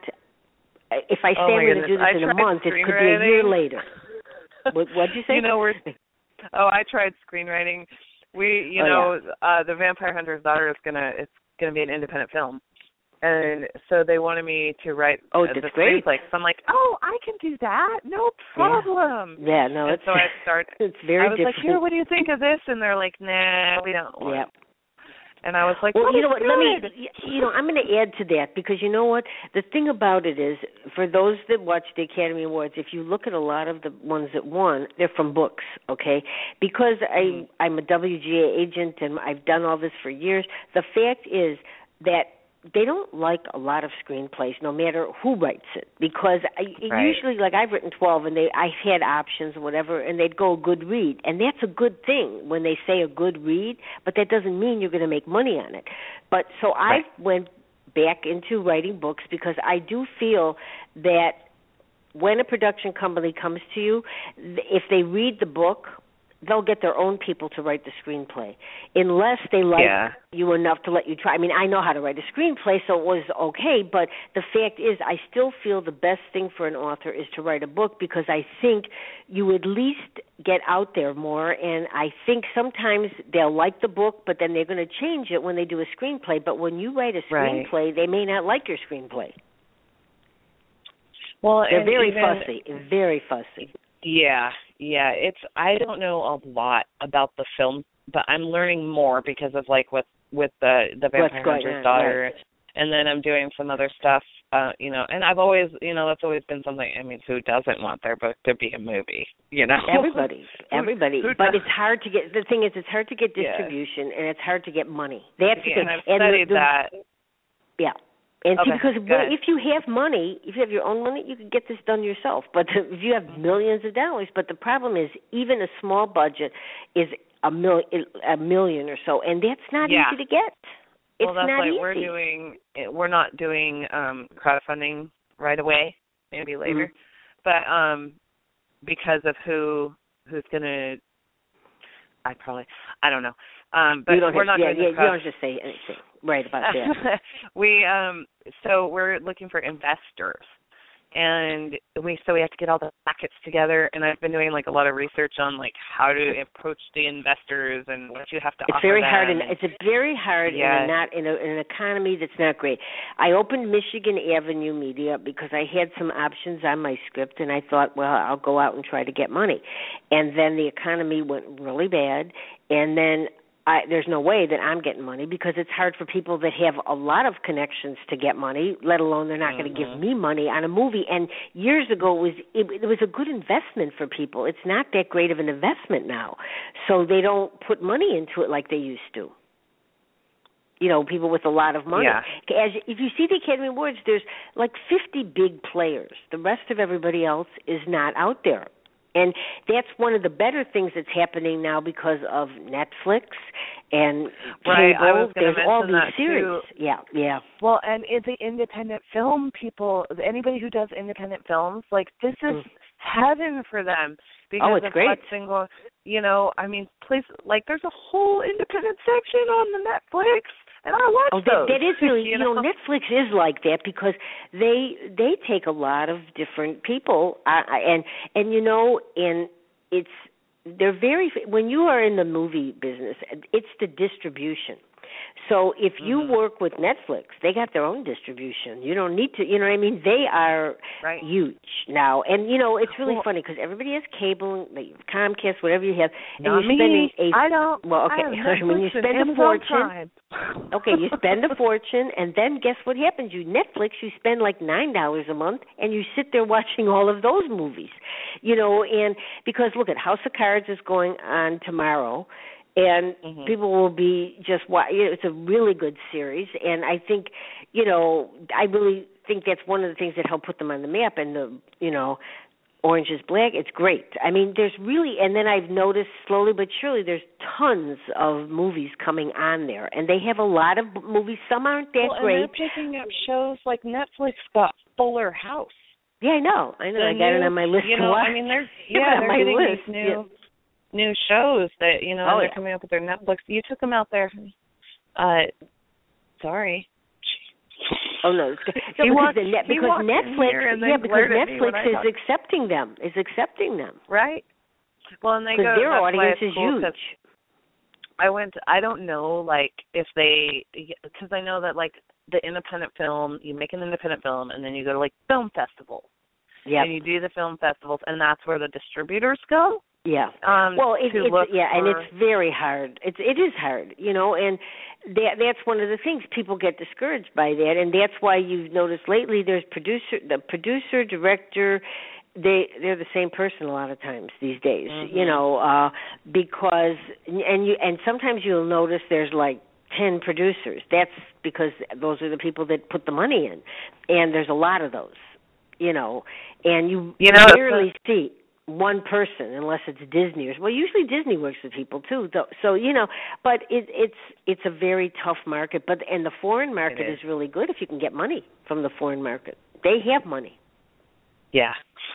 If I say oh I'm going to do this I in a month, it could be a year later. what what'd you say? You know, we're oh, I tried screenwriting. We, you oh, know, yeah. uh, the Vampire Hunter's Daughter is gonna it's gonna be an independent film, and so they wanted me to write oh, uh, that's the great. screenplay. So I'm like, oh, I can do that, no problem. Yeah, yeah no, and it's so I started. It's very I was different. like, here, what do you think of this? And they're like, nah, we don't want. Yeah. It. And I was like, well, well you know what? good. Let me, you know, I'm going to add to that because you know what? The thing about it is, for those that watch the Academy Awards, if you look at a lot of the ones that won, they're from books, okay? Because mm-hmm. I, I'm a W G A agent and I've done all this for years. The fact is that they don't like a lot of screenplays, no matter who writes it, because I, right. usually, like I've written twelve, and they I've had options or whatever, and they'd go a good read, and that's a good thing when they say a good read, but that doesn't mean you're going to make money on it. But so right. I went back into writing books because I do feel that when a production company comes to you, if they read the book, they'll get their own people to write the screenplay, unless they like yeah. you enough to let you try. I mean, I know how to write a screenplay, so it was okay, but the fact is I still feel the best thing for an author is to write a book because I think you at least get out there more, and I think sometimes they'll like the book, but then they're going to change it when they do a screenplay. But when you write a screenplay, right. they may not like your screenplay. Well, They're and very even, fussy, very fussy. Yeah, yeah. It's I don't know a lot about the film, but I'm learning more because of like with with the the Vampire Hunter's Daughter, right. and then I'm doing some other stuff. Uh, you know, and I've always, you know, that's always been something. I mean, who doesn't want their book to be a movie? You know, everybody, everybody. who, who but it's hard to get. The thing is, it's hard to get distribution, yeah. and it's hard to get money. That's yeah, the thing. And I've and studied the, the, that. Yeah. And okay, see, because if you have money, if you have your own money, you can get this done yourself. But if you have millions of dollars, but the problem is, even a small budget is a mil, a million or so, and that's not yeah. easy to get. It's well, that's not like easy. we're doing. We're not doing um, crowdfunding right away. Maybe later, mm-hmm. but um, because of who who's gonna. I probably I don't know. Um, but you don't we're have, not yeah, doing yeah, the crowd- you don't just say anything right about that. we um so we're looking for investors, and we so we have to get all the packets together. And I've been doing like a lot of research on like how to approach the investors and what you have to it's offer very them. hard and it's a very hard yes. in a not in, a, in an economy that's not great. I opened Michigan Avenue Media because I had some options on my script, and I thought, well, I'll go out and try to get money. And then the economy went really bad, and then I, there's no way that I'm getting money because it's hard for people that have a lot of connections to get money, let alone they're not mm-hmm. going to give me money on a movie. And years ago, it was it, it was a good investment for people. It's not that great of an investment now, so they don't put money into it like they used to. You know, people with a lot of money. Yeah. As if you see the Academy Awards, there's like fifty big players. The rest of everybody else is not out there. And that's one of the better things that's happening now because of Netflix and right. cable. I was There's all these that series. Too. Yeah, yeah. Well, and it's the independent film people, anybody who does independent films, like this is mm. heaven for them. Because oh, it's of great. what single, you know, I mean, please, like there's a whole independent section on the Netflix. And I watch oh, those. That, that is really, you you know? know, Netflix is like that because they they take a lot of different people, uh, and and you know, and it's they're very, when you are in the movie business, it's the distribution. So if you mm-hmm. work with Netflix, they got their own distribution. You don't need to, you know what I mean? They are right. huge now. And, you know, it's really well, funny because everybody has cable, like Comcast, whatever you have. And not you're spending me. a, I don't. Well, okay. I, I mean, you spend a fortune. Okay, you spend a fortune, and then guess what happens? You Netflix, you spend like nine dollars a month, and you sit there watching all of those movies. You know, and because, look, at House of Cards is going on tomorrow. And mm-hmm. people will be just, you know, it's a really good series. And I think, you know, I really think that's one of the things that helped put them on the map. And, the, you know, Orange is Black, it's great. I mean, there's really, and then I've noticed slowly but surely there's tons of movies coming on there. And they have a lot of movies. Some aren't that well, great. And they're picking up shows like Netflix got Fuller House. Yeah, I know. I know. The I got new, it on my list you know, to watch. I mean, there's, yeah, they're getting list. these new... Yeah. new shows that, you know, oh, they're yeah. coming up with their Netflix. You took them out there. Uh, sorry. Oh, no. It's good. No, because walked, the net, because Netflix, yeah, because Netflix is talk. accepting them, is accepting them. Right. Well, and they go, their audience is cool huge. I went, to, I don't know, like, if they, because I know that, like, the independent film, you make an independent film, and then you go to, like, film festivals. Yeah. And you do the film festivals, and that's where the distributors go. Yeah. Um, well, it, it's yeah, for... and it's very hard. It's it is hard, you know, and that that's one of the things people get discouraged by that, and that's why you've noticed lately there's producer, the producer, director, they they're the same person a lot of times these days, mm-hmm. you know, uh, because and you and sometimes you'll notice there's like ten producers. That's because those are the people that put the money in, and there's a lot of those, you know, and you, you know, rarely see one person unless it's Disney or well usually Disney works with people too though, so you know but it, it's it's a very tough market, but and the foreign market is. is really good if you can get money from the foreign market. They have money. Yeah.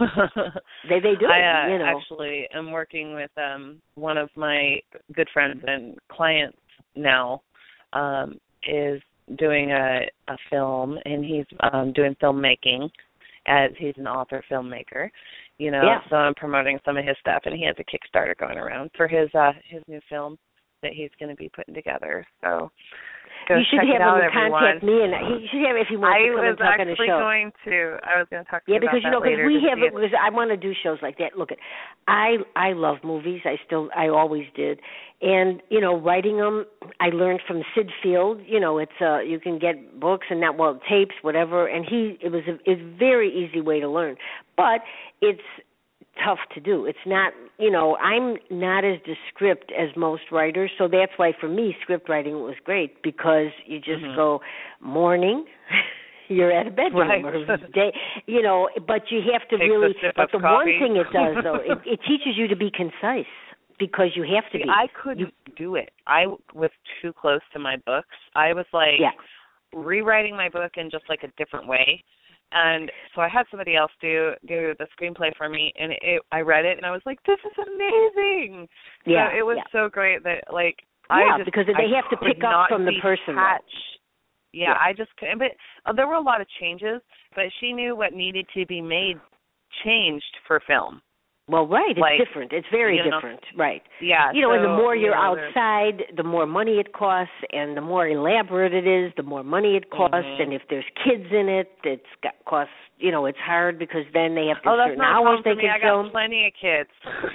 they they do. I uh, you know. actually am working with um one of my good friends and clients now um is doing a a film, and he's um doing filmmaking as he's an author filmmaker. You know, yeah. so I'm promoting some of his stuff, and he has a Kickstarter going around for his uh, his new film that he's going to be putting together. So go you should check have it out, him everyone. contact me, and he should have if he wants I to come and talk on the show. I was actually going to. I was going to talk to yeah, you because about you know, that because we have, it, because I want to do shows like that. Look, I I love movies. I still, I always did, and you know, writing them, I learned from Sid Field. You know, it's uh, you can get books and that, well, tapes, whatever, and he, it was a, it's a very easy way to learn, but it's tough to do. It's not, you know, I'm not as descript as most writers, so that's why for me script writing was great, because you just mm-hmm. go morning, you're at a bedroom right. or day, you know, but you have to Takes really, but the coffee. one thing it does though, it, it teaches you to be concise, because you have to See, be. I couldn't you, do it. I was too close to my books. I was like yeah. rewriting my book in just like a different way. And so I had somebody else do do the screenplay for me, and it, it, I read it, and I was like, "This is amazing!" Yeah, so it was yeah. so great that like yeah, I just because they I have to pick up from the person. Yeah, yeah, I just couldn't. But uh, there were a lot of changes, but she knew what needed to be made changed for film. Well, right, it's like, different. It's very you know, different, right. Yeah. You know, so, and the more you're you know, outside, the more money it costs, and the more elaborate it is, the more money it costs, mm-hmm. and if there's kids in it, it's got costs, you know, it's hard because then they have to oh, that's certain not hours they for me. can I film. got plenty of kids.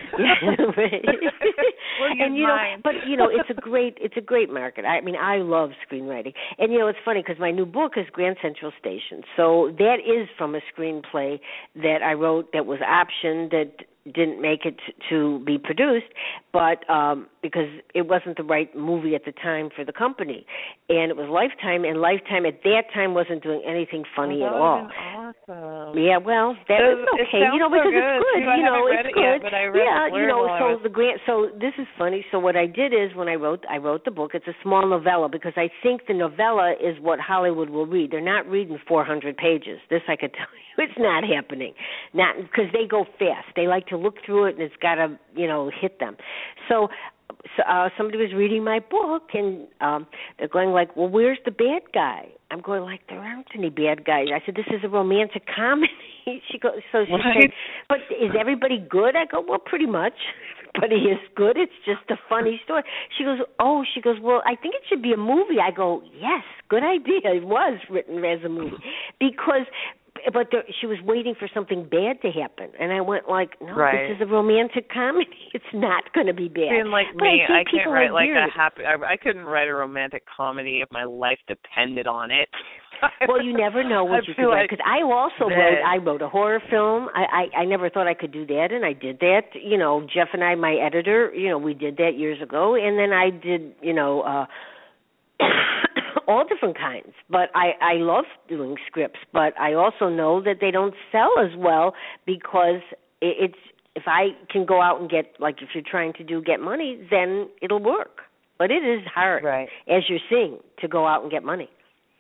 Well, and you know, mine. but you know, it's a great, it's a great market. I mean, I love screenwriting, and you know, it's funny because my new book is Grand Central Station, so that is from a screenplay that I wrote that was optioned that didn't make it to be produced, but um, because it wasn't the right movie at the time for the company, and it was Lifetime, and Lifetime at that time wasn't doing anything funny oh, at all. Awesome. Yeah, well, that so, was okay, it you know, because so it's good. Too. You know, read it's it good. Yet, but I read yeah, you know, so was... the grant. So this is funny. So what I did is when I wrote, I wrote the book. It's a small novella because I think the novella is what Hollywood will read. They're not reading four hundred pages. This I could tell you, it's not happening. Not because they go fast. They like to look through it, and it's got to, you know, hit them. So. So, uh, somebody was reading my book, and um, they're going like, well, where's the bad guy? I'm going like, there aren't any bad guys. I said, this is a romantic comedy. She goes, so she right. said, but is everybody good? I go, well, pretty much. but he is good. It's just a funny story. She goes, oh, she goes, well, I think it should be a movie. I go, yes, good idea. It was written as a movie because, but there, she was waiting for something bad to happen, and I went like, no, right. this is a romantic comedy. It's not going to be bad. Being like but me, I, I can't write like weird. a happy. I, I couldn't write a romantic comedy if my life depended on it. Well, you never know what I you feel could write. like Because I also that. wrote, I wrote a horror film. I, I I never thought I could do that, and I did that. You know, Jeff and I, my editor, you know, we did that years ago, and then I did, you know, uh all different kinds. But I I love doing scripts, but I also know that they don't sell as well because it, it's if I can go out and get, like, if you're trying to do get money, then it'll work. But it is hard, right. as you're seeing, to go out and get money.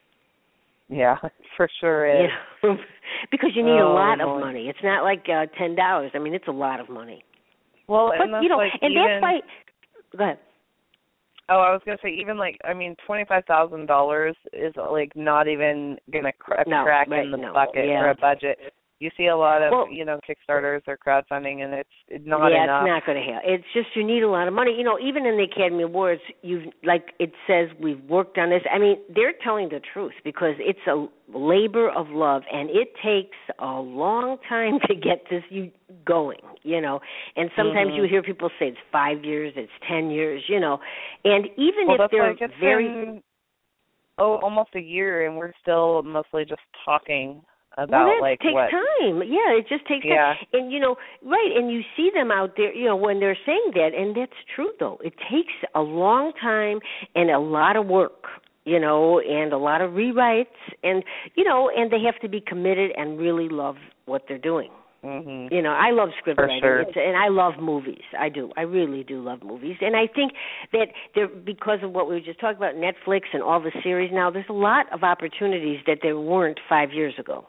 Yeah, for sure is. Yeah. Because you need oh, a lot no. of money. It's not like uh, ten dollars. I mean, it's a lot of money. Well, but and that's you know, like and even, that's why. Go ahead. Oh, I was gonna say even like I mean, twenty five thousand dollars is like not even gonna cr- no, crack right, in the no, bucket yeah. or a budget. You see a lot of, well, you know, Kickstarters or crowdfunding, and it's, it's not yeah, enough. it's not going to help. It's just you need a lot of money. You know, even in the Academy Awards, you've like it says we've worked on this. I mean, they're telling the truth because it's a labor of love, and it takes a long time to get this you going. You know, and sometimes mm-hmm. you hear people say it's five years, it's ten years. You know, and even well, if they're like it's very been, oh, almost a year, and we're still mostly just talking. About, well, that like, takes what? time. Yeah, it just takes yeah. time. And, you know, right, and you see them out there, you know, when they're saying that, and that's true, though. It takes a long time and a lot of work, you know, and a lot of rewrites, and, you know, and they have to be committed and really love what they're doing. Mm-hmm. You know, I love script For writing, sure. it's, and I love movies. I do. I really do love movies. And I think that there, because of what we were just talking about, Netflix and all the series now, there's a lot of opportunities that there weren't five years ago.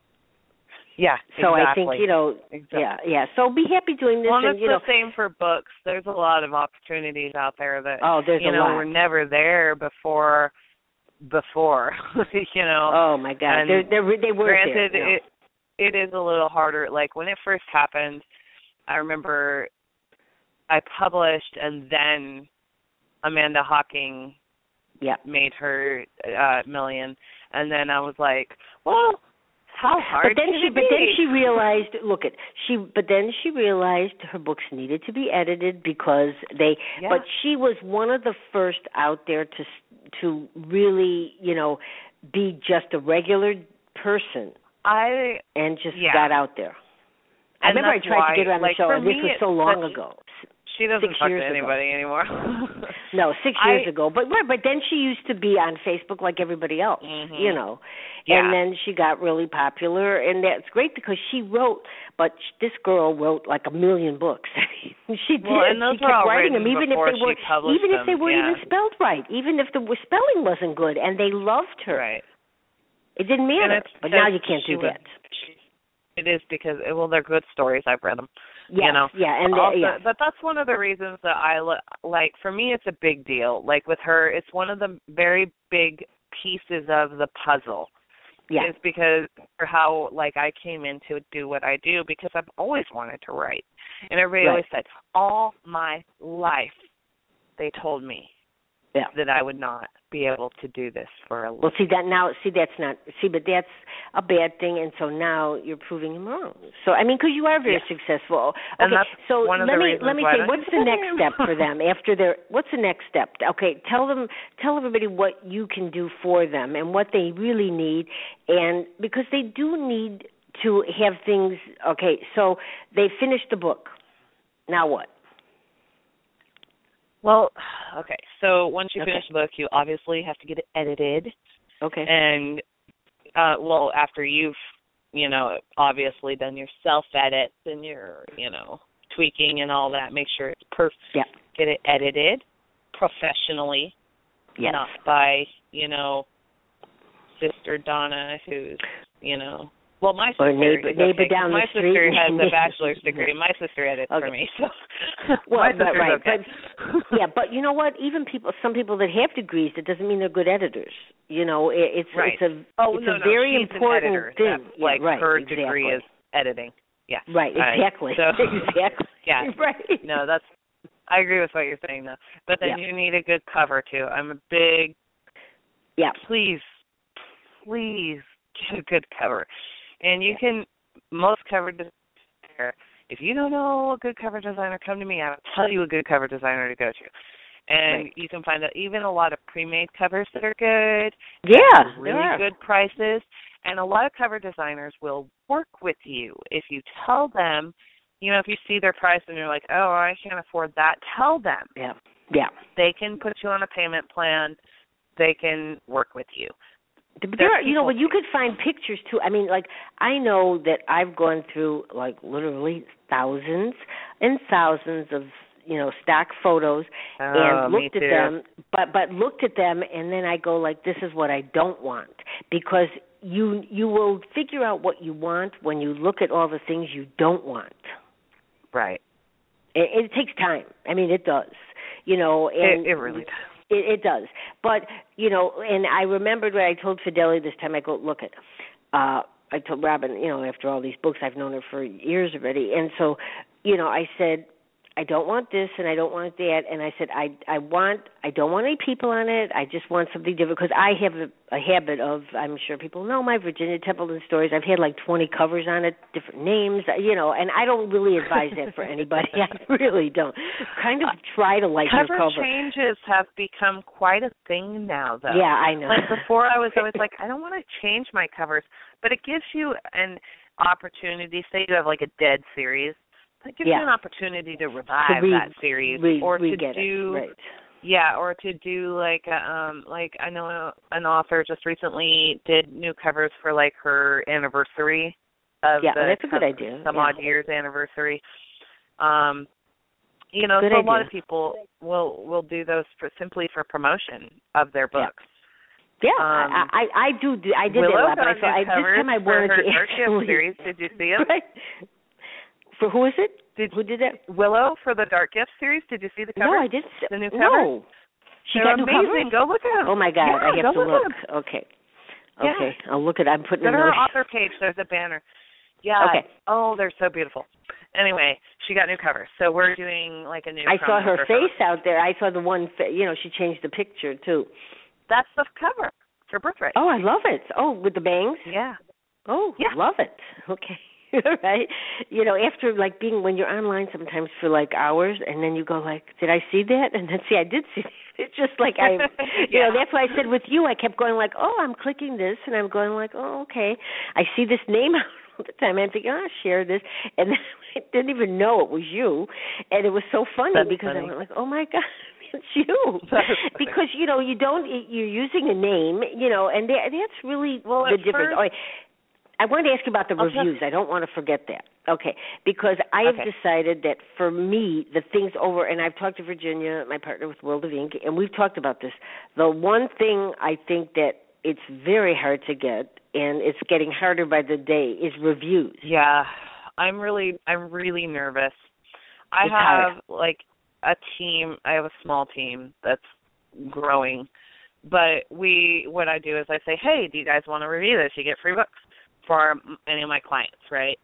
Yeah, so exactly. I think, you know, exactly. yeah, yeah. So be happy doing this. Well, and, it's you the know, same for books. There's a lot of opportunities out there that, oh, there's you a know, lot. were never there before, before, you know. Oh, my God. And they're, they're, they weren't granted, there. No. it, it is a little harder. Like, when it first happened, I remember I published and then Amanda Hawking yep. made her uh, million. And then I was like, well, how hard but then can she, it but be? then she realized. Look at she. But then she realized her books needed to be edited because they. Yeah. But she was one of the first out there to to really, you know, be just a regular person. I and just yeah. got out there. I and remember I tried why, to get her on like, the show, and this me, was so long such, ago. She doesn't six talk years to anybody ago. anymore. No, six years I, ago. But but then she used to be on Facebook like everybody else, mm-hmm. you know. Yeah. And then she got really popular, and that's great because she wrote. But this girl wrote like a million books. she did. Well, and those she were kept all writing them, written even if before they were, she even if they them, weren't yeah. even spelled right, even if the spelling wasn't good, and they loved her. Right. It didn't matter. But now you can't do was, that. She, it is because well, they're good stories. I've read them. Yeah, you know? yeah, and also, yeah. but that's one of the reasons that I like. For me, it's a big deal. Like with her, it's one of the very big pieces of the puzzle. Yeah, it's because for how like I came in to do what I do because I've always wanted to write, and everybody right. always said all my life they told me yeah. that I would not be able to do this for a living. Well, see that now. See that's not. See, but that's a bad thing, and so now you're proving him wrong. So I mean, because you are very yeah. successful. Okay, and that's so one of let the me reasons let me why say, I what's the next step for them after their? What's the next step? Okay, tell them, tell everybody what you can do for them and what they really need, and because they do need to have things. Okay, so they finished the book. Now what? Well, okay. So once you okay. finish the book, you obviously have to get it edited. Okay. And uh, well, after you've, you know, obviously done your self-edits and your, you know, tweaking and all that, make sure it's perfect. Yeah. Get it edited professionally, yes. not by, you know, Sister Donna, who's, you know. Well, my sister, or neighbor, is neighbor okay, down my the street. sister has a bachelor's degree. My sister edits okay. for me, so well, my but, sister's right, okay. But, yeah, but you know what? Even people, some people that have degrees, that doesn't mean they're good editors. You know, it, it's right. it's a oh, it's no, a no, very she's important an editor. thing. That's, Yeah, like right, her exactly. degree is editing. Yes. Right, exactly. Uh, so, exactly. Yeah. Right. No, that's, I agree with what you're saying, though. But then yeah. you need a good cover, too. I'm a big, yeah. please, please get a good cover. And you can, most cover designers, if you don't know a good cover designer, come to me. I'll tell you a good cover designer to go to. And right. you can find out even a lot of pre-made covers that are good. Yeah, really good prices. And a lot of cover designers will work with you if you tell them, you know, if you see their price and you're like, oh, I can't afford that, tell them. Yeah, yeah. They can put you on a payment plan. They can work with you. There are, you know, but you could find pictures too. I mean, like, I know that I've gone through like literally thousands and thousands of, you know, stock photos oh, and looked at them, but but looked at them, and then I go like, this is what I don't want, because you you will figure out what you want when you look at all the things you don't want. Right. It, it takes time. I mean, it does. You know, and it, it really does. It, it does. But, you know, and I remembered what I told Fidelia this time. I go, look at, uh, I told Robin, you know, after all these books, I've known her for years already. And so, you know, I said, I don't want this and I don't want that. And I said, I I want, I don't want any people on it. I just want something different, because I have a, a habit of, I'm sure people know my Virginia Templeton stories. I've had like twenty covers on it, different names, you know, and I don't really advise that for anybody. I really don't. Kind of try to like cover your cover. Cover changes have become quite a thing now, though. Yeah, I know. Like before, I was always like, I don't want to change my covers, but it gives you an opportunity. Say you have like a dead series. It gives yeah. you an opportunity to revive to re- that series, re- or to get do, it. Right. yeah, or to do like, a, um, like I know a, an author just recently did new covers for like her anniversary of yeah, the that's a good idea. some yeah. odd years anniversary. Um, you know, good so idea. a lot of people will will do those for simply for promotion of their books. Yeah, um, I, I I do. I did Willow that a lot, but I thought I, this time I wanted her to actually. series. Did you see it? Right. For who is it? Did, who did that? Willow for the Dark Gift series. Did you see the cover? No, I didn't. The new cover? No. She They're got new amazing. cover? Go look at them. Oh, my God. Yeah, I have go to look. look. Okay. Yeah. Okay. I'll look at it. I'm putting Go a to her note. author page. There's a banner. Yeah. Okay. Oh, they're so beautiful. Anyway, she got new covers. So we're doing like a new I saw her face her. out there. I saw the one, you know, she changed the picture, too. That's the cover for Birthright. Oh, I love it. Oh, with the bangs? Yeah. Oh, yeah. Love it. Okay. Right? You know, after, like, being, when you're online sometimes for, like, hours, and then you go, like, did I see that? And then, see, I did see it. It's just like I, you yeah. know, that's why I said with you, I kept going, like, oh, I'm clicking this, and I'm going, like, oh, okay. I see this name out all the time. I'm thinking, oh, I'll share this. And then I didn't even know it was you. And it was so funny That's because funny. I went, like, oh, my God. It's you. Because, you know, you don't, you're using a name, you know, and that, that's really well, the difference. First, oh, I wanted to ask you about the I'll reviews. just, I don't want to forget that. Okay, because I have okay. decided that for me, the things over, and I've talked to Virginia, my partner with World of Ink, and we've talked about this. The one thing I think that it's very hard to get, and it's getting harder by the day, is reviews. Yeah, I'm really, I'm really nervous. I it's have hard. like a team. I have a small team that's growing, but we, what I do is I say, hey, do you guys want to review this? You get free books for any of my clients, right?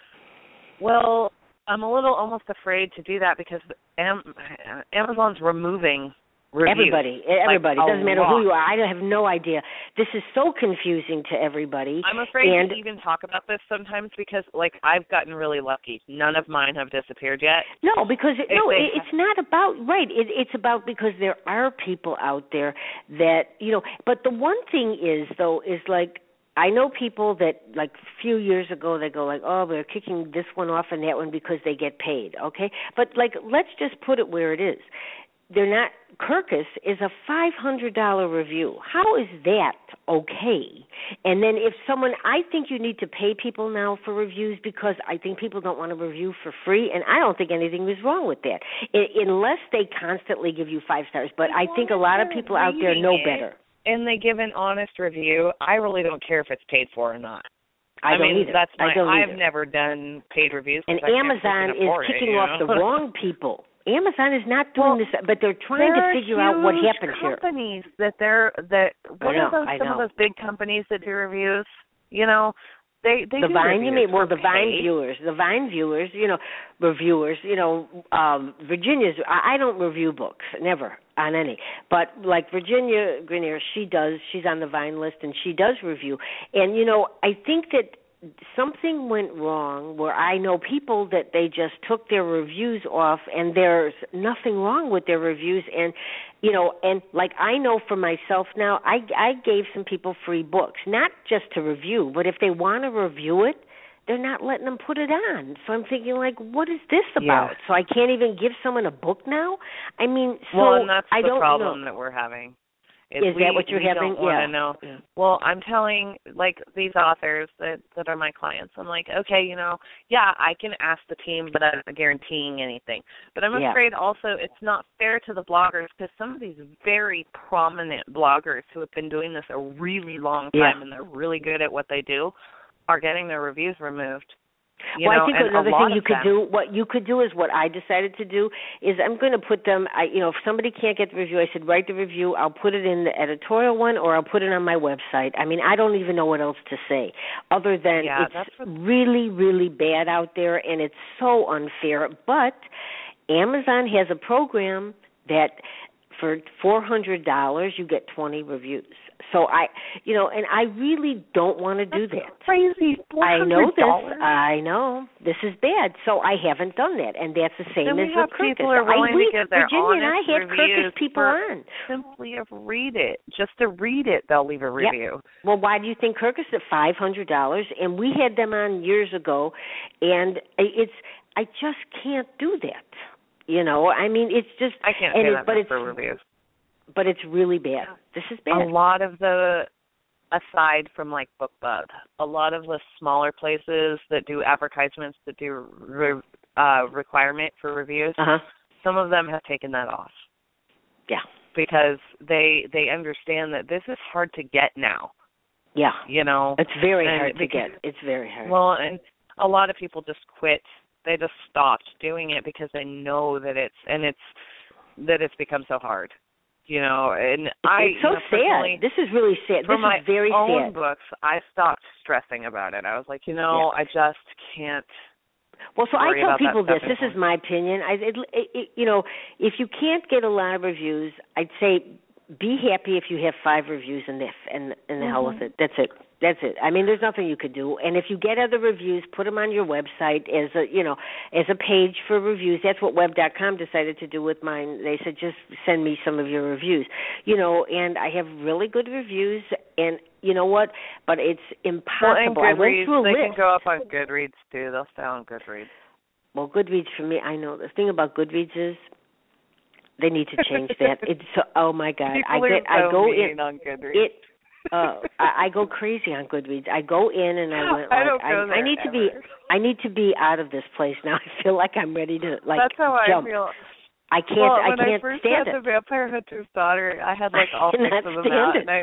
Well, I'm a little almost afraid to do that because Am- Amazon's removing reviews. Everybody, everybody. Like it doesn't matter lot. who you are. I have no idea. This is so confusing to everybody. I'm afraid and to even talk about this sometimes because, like, I've gotten really lucky. None of mine have disappeared yet. No, because it, no, they, it, it's not about right. It, it's about because there are people out there that you know. But the one thing is, though, is like. I know people that, like, a few years ago, they go like, oh, they're kicking this one off and that one because they get paid, okay? But, like, let's just put it where it is. They're not, Kirkus is a five hundred dollars review. How is that okay? And then if someone, I think you need to pay people now for reviews because I think people don't want to review for free, and I don't think anything is wrong with that, I, unless they constantly give you five stars. But I think a lot of people out there know better. And they give an honest review, I really don't care if it's paid for or not. I, I don't mean, either. that's my, I don't I've either. never done paid reviews. And I Amazon is kicking it, off know? the wrong people. Amazon is not doing well, this, but they're trying to figure out what happened here. Companies that they're that what I know, are those I some know. of those big companies that do reviews? You know, They they the do Vine, you mean? Well, the pay. Vine viewers, the Vine viewers, you know, reviewers, you know, um, Virginia's. I, I don't review books, never on any. But like Virginia Grenier, she does. She's on the Vine list, and she does review. And you know, I think that something went wrong where I know people that they just took their reviews off, and there's nothing wrong with their reviews. And you know, and like I know for myself now, I I gave some people free books, not just to review, but if they want to review it, they're not letting them put it on. So I'm thinking, like, what is this about? Yeah. So I can't even give someone a book now? I mean, so well, and that's I the don't problem know. that we're having. Is we, that what you're we having? Don't want yeah. to know. yeah. Well, I'm telling, like, these authors that, that are my clients, I'm like, okay, you know, yeah, I can ask the team, but I'm not guaranteeing anything. But I'm yeah. afraid also it's not fair to the bloggers, because some of these very prominent bloggers who have been doing this a really long time yeah. and they're really good at what they do are getting their reviews removed. You well, know, I think and another a lot thing you of could them, do, what you could do is what I decided to do is I'm going to put them, I, you know, if somebody can't get the review, I said write the review, I'll put it in the editorial one or I'll put it on my website. I mean, I don't even know what else to say other than yeah, it's that's what... really, really bad out there and it's so unfair. But Amazon has a program that for four hundred dollars you get twenty reviews. So I, you know, and I really don't want to do That's that. Crazy. I know this. I know this is bad. So I haven't done that, and that's the same then as we have with Kirkus. people are willing I, we, to give their Virginia and I honest have reviews Kirkus people for on. Simply to read it, just to read it, they'll leave a review. Yep. Well, why do you think Kirkus at five hundred dollars? And we had them on years ago, and it's I just can't do that. You know, I mean, it's just I can't and say it, that but it's for reviews. But it's really bad. This is bad. A lot of the, aside from like BookBub, a lot of the smaller places that do advertisements that do re, uh, requirement for reviews, uh-huh. some of them have taken that off. Yeah. Because they they understand that this is hard to get now. Yeah. You know. It's very and hard to because, get. It's very hard. Well, and a lot of people just quit. They just stopped doing it because they know that it's and it's that it's become so hard. You know, and it's, I it's so you know, sad. This is really sad. For this my is very own sad. books, I stopped stressing about it. I was like, you know, yeah. I just can't. Well, so I tell people this. This anymore. is my opinion. I, it, it, it, you know, if you can't get a lot of reviews, I'd say be happy if you have five reviews and the and and the mm-hmm. hell with it. That's it. That's it. I mean, there's nothing you could do. And if you get other reviews, put them on your website as a, you know, as a page for reviews. That's what web dot com decided to do with mine. They said, just send me some of your reviews. You know, and I have really good reviews. And you know what? But it's impossible. Well, and I went Goodreads, through a they list. can go up on Goodreads too. They'll stay on Goodreads. Well, Goodreads for me, I know the thing about Goodreads is they need to change that. It's so, oh my God, People I get, are so I go mean in on Goodreads. It, uh, I, I go crazy on Goodreads. I go in and I went I like, don't go I, there I need ever. to be, I need to be out of this place now. I feel like I'm ready to like That's how jump. I feel. I can't, well, I when can't I first stand got it. the Vampire Hunter's Daughter, I had like all I six cannot of them stand out, it. and I,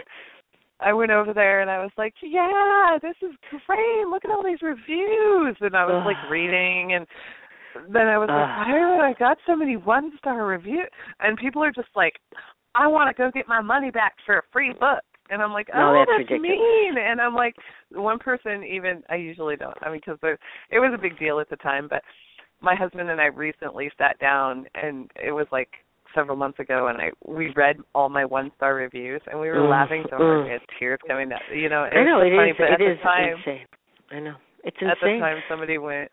I went over there and I was like, yeah, this is great. Look at all these reviews, and I was like reading, and then I was like, why have I got so many one star reviews? And people are just like, I want to go get my money back for a free book. And I'm like, oh, no, that's, that's ridiculous. mean. And I'm like, one person even, I usually don't. I mean, because it was a big deal at the time. But my husband and I recently sat down, and it was like several months ago, and I we read all my one-star reviews, and we were mm, laughing so hard, mm. we had tears coming down. You know, it I know, was it funny, is, but it at is the time, insane. I know. It's insane. At the time, somebody went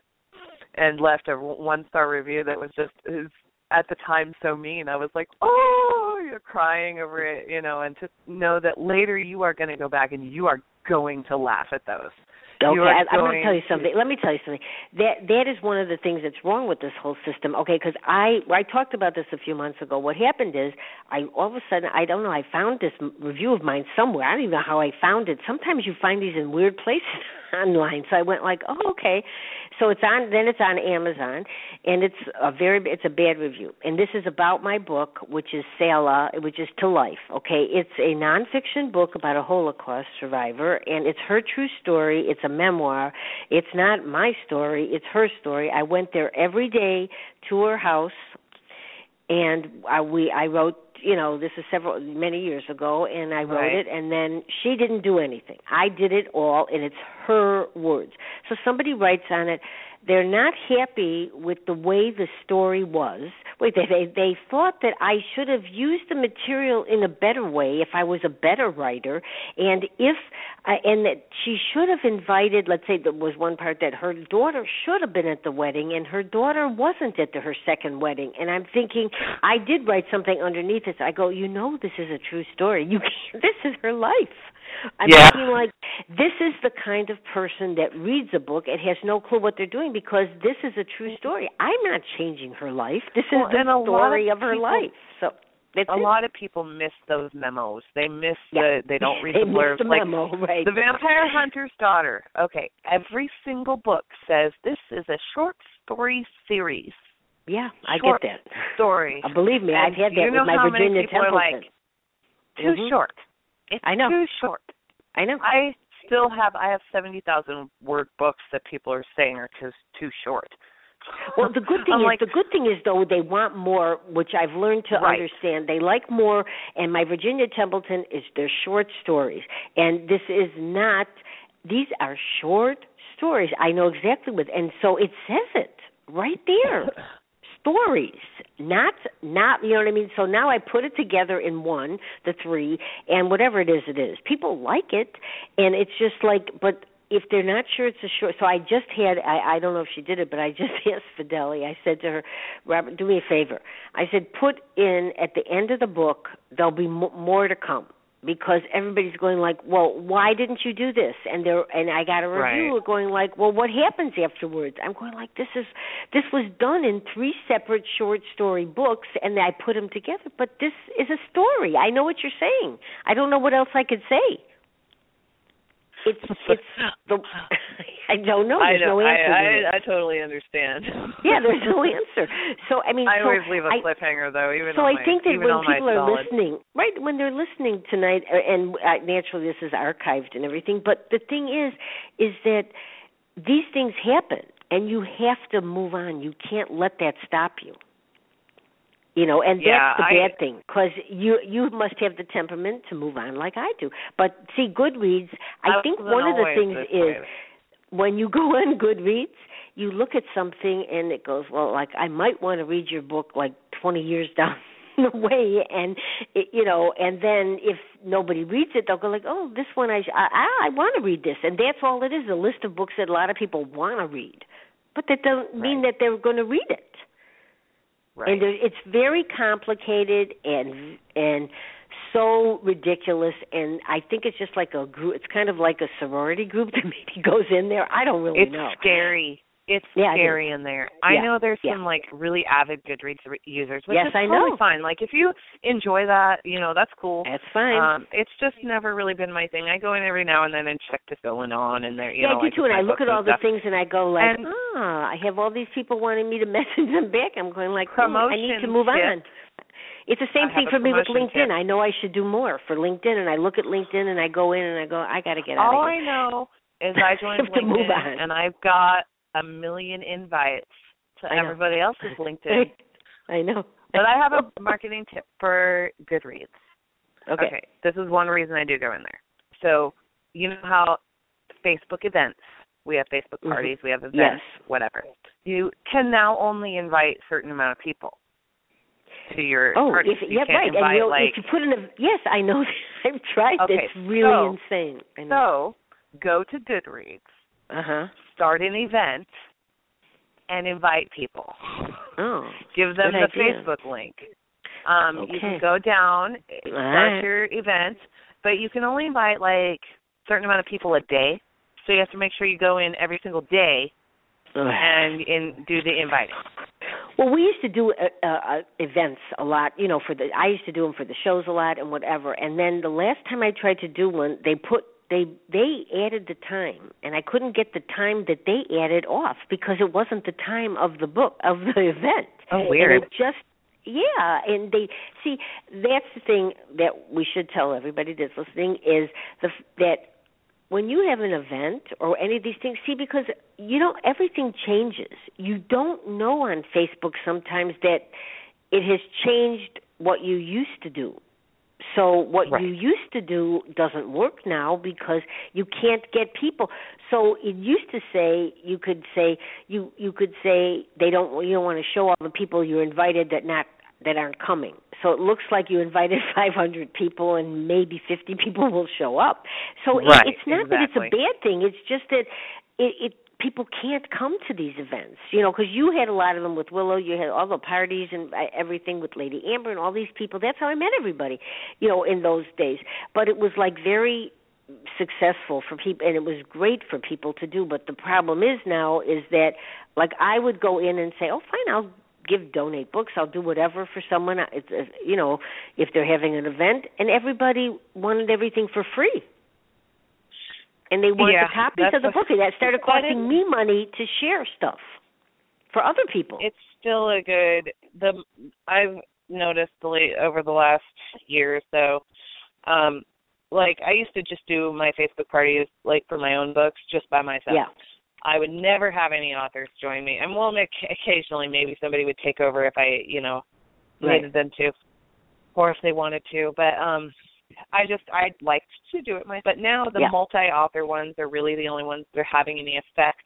and left a one-star review that was just, it was, at the time, so mean. I was like, oh, you're crying over it, you know, and to know that later you are going to go back and you are going to laugh at those. Okay, I, I'm going to to tell you something. Let me tell you something. That that is one of the things that's wrong with this whole system. Okay, because I I talked about this a few months ago. What happened is I all of a sudden I don't know I found this review of mine somewhere. I don't even know how I found it. Sometimes you find these in weird places online. So I went like, oh okay. So it's on. Then it's on Amazon, and it's a very it's a bad review. And this is about my book, which is Selah, which is To Life. Okay, it's a nonfiction book about a Holocaust survivor, and it's her true story. It's a memoir. It's not my story. It's her story. I went there every day to her house, and I, we I wrote you know, this is several, many years ago, and I wrote Right. it, and then she didn't do anything. I did it all, and it's her words. So somebody writes on it, they're not happy with the way the story was. Wait, they, they they thought that I should have used the material in a better way if I was a better writer, and if uh, and that she should have invited. Let's say there was one part that her daughter should have been at the wedding, and her daughter wasn't at the, her second wedding. And I'm thinking, I did write something underneath this. I go, you know, this is a true story. You can't, this is her life. I'm yeah. thinking like, this is the kind of person that reads a book and has no clue what they're doing because this is a true story. I'm not changing her life. This is well, the story of, of her people, life. So that's a it. lot of people miss those memos. They miss yeah. the. They don't read they the blurbs. Miss the memo, like right? The Vampire Hunter's Daughter. Okay, every single book says this is a short story series. Yeah, I short get that story. Uh, believe me, and I've had that you know with my how Virginia many people Templeton. Are like, too mm-hmm. short. It's I know. too short. I know. I still have. I have seventy thousand word books that people are saying are too too short. Well, the good thing I'm is, like, the good thing is though they want more, which I've learned to right. understand. They like more, and my Virginia Templeton is their short stories, and this is not. These are short stories. I know exactly what, and so it says it right there. Stories, not not you know what I mean. So now I put it together in one, the three, and whatever it is, it is. People like it, and it's just like, but if they're not sure it's a short, so I just had, I, I don't know if she did it, but I just asked Fidelli. I said to her, Robert, do me a favor. I said, put in at the end of the book, there'll be m- more to come. Because everybody's going like, well, why didn't you do this? And there, and I got a review right. going like, well, what happens afterwards? I'm going like, this is, this was done in three separate short story books, and I put them together. But this is a story. I know what you're saying. I don't know what else I could say. It's it's the I don't know. There's I know. no answer. I, to I, I totally understand. Yeah, there's no answer. So I mean, I so always leave a I, cliffhanger though. Even so on I my, think that even when on people are solid. listening, right, when they're listening tonight, uh, and uh, naturally this is archived and everything, but the thing is, is that these things happen, and you have to move on. You can't let that stop you. You know, and yeah, that's the I, bad thing, because you you must have the temperament to move on like I do. But see, Goodreads, I, I think one of the things is way. when you go on Goodreads, you look at something and it goes, well, like I might want to read your book like twenty years down the way, and it, you know, and then if nobody reads it, they'll go like, oh, this one I I, I want to read this, and that's all it is—a list of books that a lot of people want to read, but that doesn't right. mean that they're going to read it. Right. And it's very complicated and and so ridiculous, and I think it's just like a group. It's kind of like a sorority group that maybe goes in there. I don't really it's know. It's scary. It's yeah, scary in there. I yeah. know there's yeah. some like really avid Goodreads re- users, which yes, is I totally know. fine. Like if you enjoy that, you know, that's cool. That's fine. Um, it's just never really been my thing. I go in every now and then and check what's going on, and there, you yeah, know, I do like too. And I look at all the stuff. things, and I go like, and ah, I have all these people wanting me to message them back. I'm going like, oh, I need to move tip. on. It's the same I thing for me with LinkedIn. Tip. I know I should do more for LinkedIn, and I look at LinkedIn and I go in and I go, I got to get out all of here. All I know is I joined to move on. LinkedIn, and I've got a million invites to everybody else's LinkedIn. I know. But I have a marketing tip for Goodreads. Okay. Okay. This is one reason I do go in there. So, you know how Facebook events, we have Facebook parties, mm-hmm. we have events, yes. whatever. You can now only invite a certain amount of people to your oh, parties. If, you yeah, can't right. invite, and you'll, like, if you put in a, yes, I know. I've tried. Okay, it's really so, insane. I know. So, go to Goodreads, uh-huh. start an event, and invite people. Oh, give them the idea. Facebook link. Um, okay. You can go down, start right. your event, but you can only invite like a certain amount of people a day. So you have to make sure you go in every single day and in, do the inviting. Well, we used to do uh, uh, events a lot, you know, for the, I used to do them for the shows a lot and whatever. And then the last time I tried to do one, they put, they they added the time, and I couldn't get the time that they added off because it wasn't the time of the book, of the event. Oh, weird. And it just, yeah, and they, see, that's the thing that we should tell everybody that's listening is the that when you have an event or any of these things, see, because, you know, everything changes. You don't know on Facebook sometimes that it has changed what you used to do. So what right. you used to do doesn't work now because you can't get people. So it used to say you could say you you could say they don't you don't want to show all the people you're invited that not that aren't coming. So it looks like you invited five hundred people and maybe fifty people will show up. So right, it, it's not exactly. that it's a bad thing. It's just that it, it people can't come to these events, you know, because you had a lot of them with Willow. You had all the parties and everything with Lady Amber and all these people. That's how I met everybody, you know, in those days. But it was like very successful for people, and it was great for people to do. But the problem is now is that, like, I would go in and say, oh, fine, I'll give, donate books, I'll do whatever for someone, it's, you know, if they're having an event, and everybody wanted everything for free. And they wanted yeah, the copies of the book. That started costing me money to share stuff for other people. It's still a good. The I've noticed the late, over the last year or so. Um, like I used to just do my Facebook parties like for my own books just by myself. Yeah. I would never have any authors join me. And well, occasionally maybe somebody would take over if I, you know, right. needed them to, or if they wanted to. But um. I just, I'd like to do it myself. But now the yeah. multi-author ones are really the only ones that are having any effect.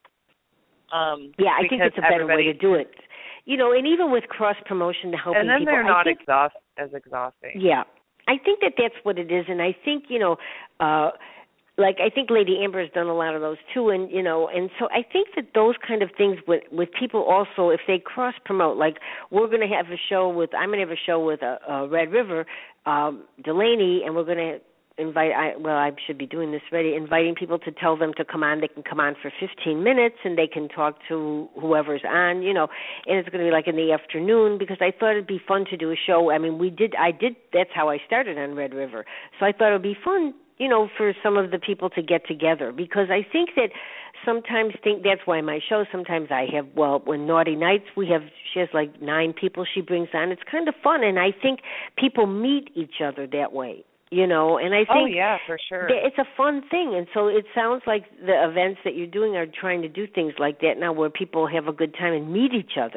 Um, yeah, I think it's a better way to do it. You know, and even with cross-promotion to helping people. And then people, they're not think, exhaust, as exhausting. Yeah. I think that that's what it is. And I think, you know, uh, like I think Lady Amber has done a lot of those too, and you know, and so I think that those kind of things with with people also, if they cross promote, like we're going to have a show with, I'm going to have a show with uh, uh, Red River, um, Delaney, and we're going to invite. I, well, I should be doing this already, inviting people to tell them to come on. They can come on for fifteen minutes, and they can talk to whoever's on, you know, and it's going to be like in the afternoon because I thought it'd be fun to do a show. I mean, we did, I did. That's how I started on Red River, so I thought it would be fun, you know, for some of the people to get together, because I think that sometimes think that's why my show, sometimes I have, well, when Naughty Nights, we have, she has like nine people she brings on. It's kind of fun, and I think people meet each other that way, you know, and I think oh, yeah, for sure. It's a fun thing, and so it sounds like the events that you're doing are trying to do things like that now where people have a good time and meet each other.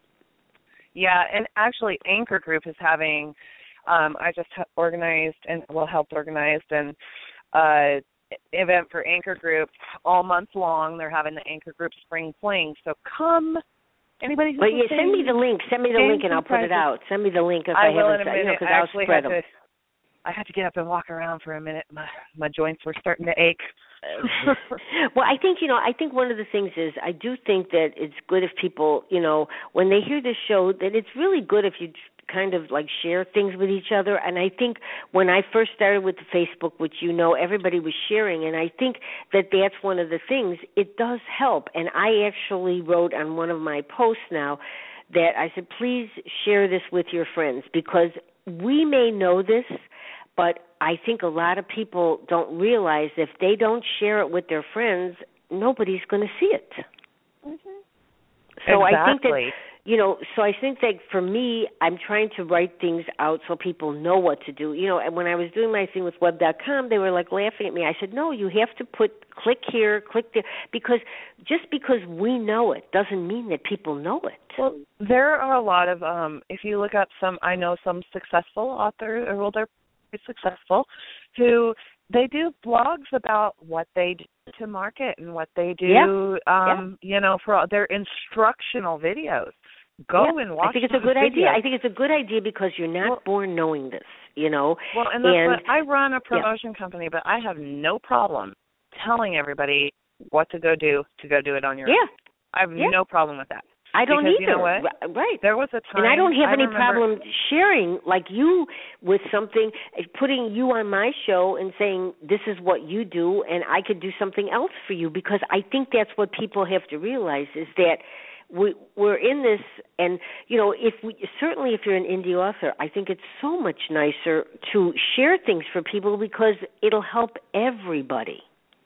Yeah, and actually Anchor Group is having... Um, I just organized and well helped organized an uh, event for Anchor Group all month long. They're having the Anchor Group Spring Fling. So come, anybody. Well, yeah, send me the link. Send me the link, and I'll put it out. Send me the link if I, I will haven't, in a minute. you know, because I I'll actually spread had them. to, I had to get up and walk around for a minute. My my joints were starting to ache. Well, I think, you know, I think one of the things is I do think that it's good if people, you know, when they hear this show, that it's really good if you kind of like share things with each other. And I think when I first started with the Facebook, which, you know, everybody was sharing, and I think that that's one of the things, it does help. And I actually wrote on one of my posts now that I said, please share this with your friends, because we may know this, but I think a lot of people don't realize if they don't share it with their friends, nobody's going to see it. Mm-hmm. So exactly. I think that, you know, so I think that for me, I'm trying to write things out so people know what to do. You know, and when I was doing my thing with web dot com, they were like laughing at me. I said, no, you have to put, click here, click there, because just because we know it doesn't mean that people know it. Well, there are a lot of, um, if you look up some, I know some successful authors, or well, they're successful, who they do blogs about what they do to market and what they do, yeah. um, yeah. you know, for their instructional videos. Go yeah. and watch. I think it's a good videos. idea. I think it's a good idea because you're not well, born knowing this, you know. Well, and that's and, what I run a promotion yeah. company, but I have no problem telling everybody what to go do to go do it on your yeah. own. I have yeah. no problem with that. I don't because, either. You know what? Right. There was a time. And I don't have I any remember, problem sharing, like you, with something, putting you on my show and saying, this is what you do, and I could do something else for you, because I think that's what people have to realize is that we, we're in this, and, you know, if we, certainly if you're an indie author, I think it's so much nicer to share things for people because it'll help everybody.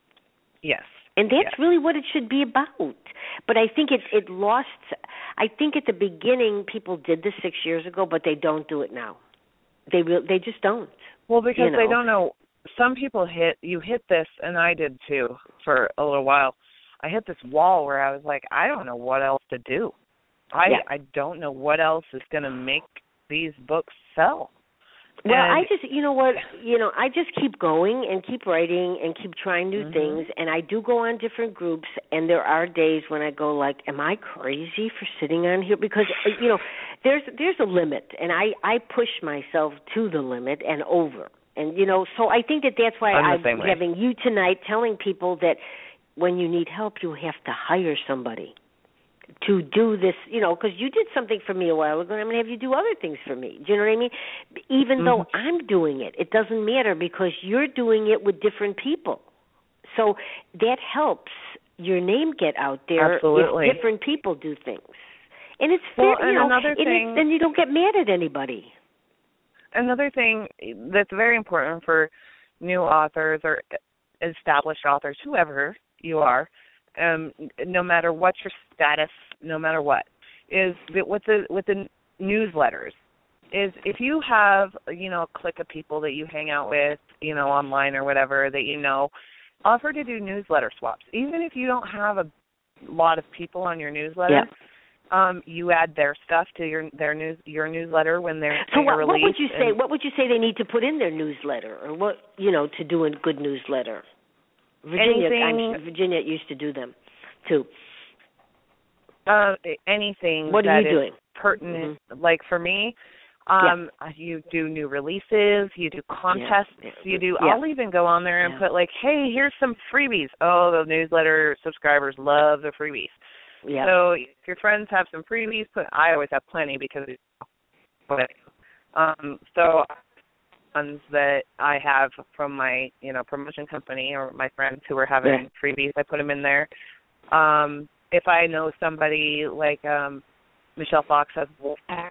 Yes. And that's yes. really what it should be about. But I think it it lost. I think at the beginning people did this six years ago, but they don't do it now. They re- they just don't. Well, because you know? they don't know. Some people hit you hit this, and I did too for a little while. I hit this wall where I was like, I don't know what else to do. I yeah. I don't know what else is going to make these books sell. Well, and, I just, you know what, you know, I just keep going and keep writing and keep trying new mm-hmm. things, and I do go on different groups, and there are days when I go like, am I crazy for sitting on here? Because, you know, there's there's a limit, and I, I push myself to the limit and over. And, you know, so I think that that's why I'm, I'm having you tonight telling people that when you need help, you have to hire somebody to do this, you know, because you did something for me a while ago, and I'm going to have you do other things for me. Do you know what I mean? Even mm-hmm. though I'm doing it, it doesn't matter because you're doing it with different people. So that helps your name get out there. Absolutely. If different people do things. And it's well, fair, and you know, another and thing, then you don't get mad at anybody. Another thing that's very important for new authors or established authors, whoever you are, Um, no matter what your status, no matter what, is that with the with the newsletters, is if you have, you know, a clique of people that you hang out with, you know, online or whatever that you know, offer to do newsletter swaps. Even if you don't have a lot of people on your newsletter, yeah. um, you add their stuff to your their news your newsletter when they're so what, released. what would you say? What would you say they need to put in their newsletter, or what, you know, to do a good newsletter? Virginia, anything, I'm, Virginia used to do them, too. Uh, anything what are that you is doing? pertinent. Mm-hmm. Like for me, um, yeah. you do new releases, you do contests, yeah. you do. Yeah. I'll even go on there and yeah. put like, hey, here's some freebies. Oh, the newsletter subscribers love the freebies. Yeah. So if your friends have some freebies, put. I always have plenty because. But, um, so. Ones that I have from my, you know, promotion company or my friends who are having yeah. freebies, I put them in there. Um, if I know somebody like um, Michelle Fox has Wolfpack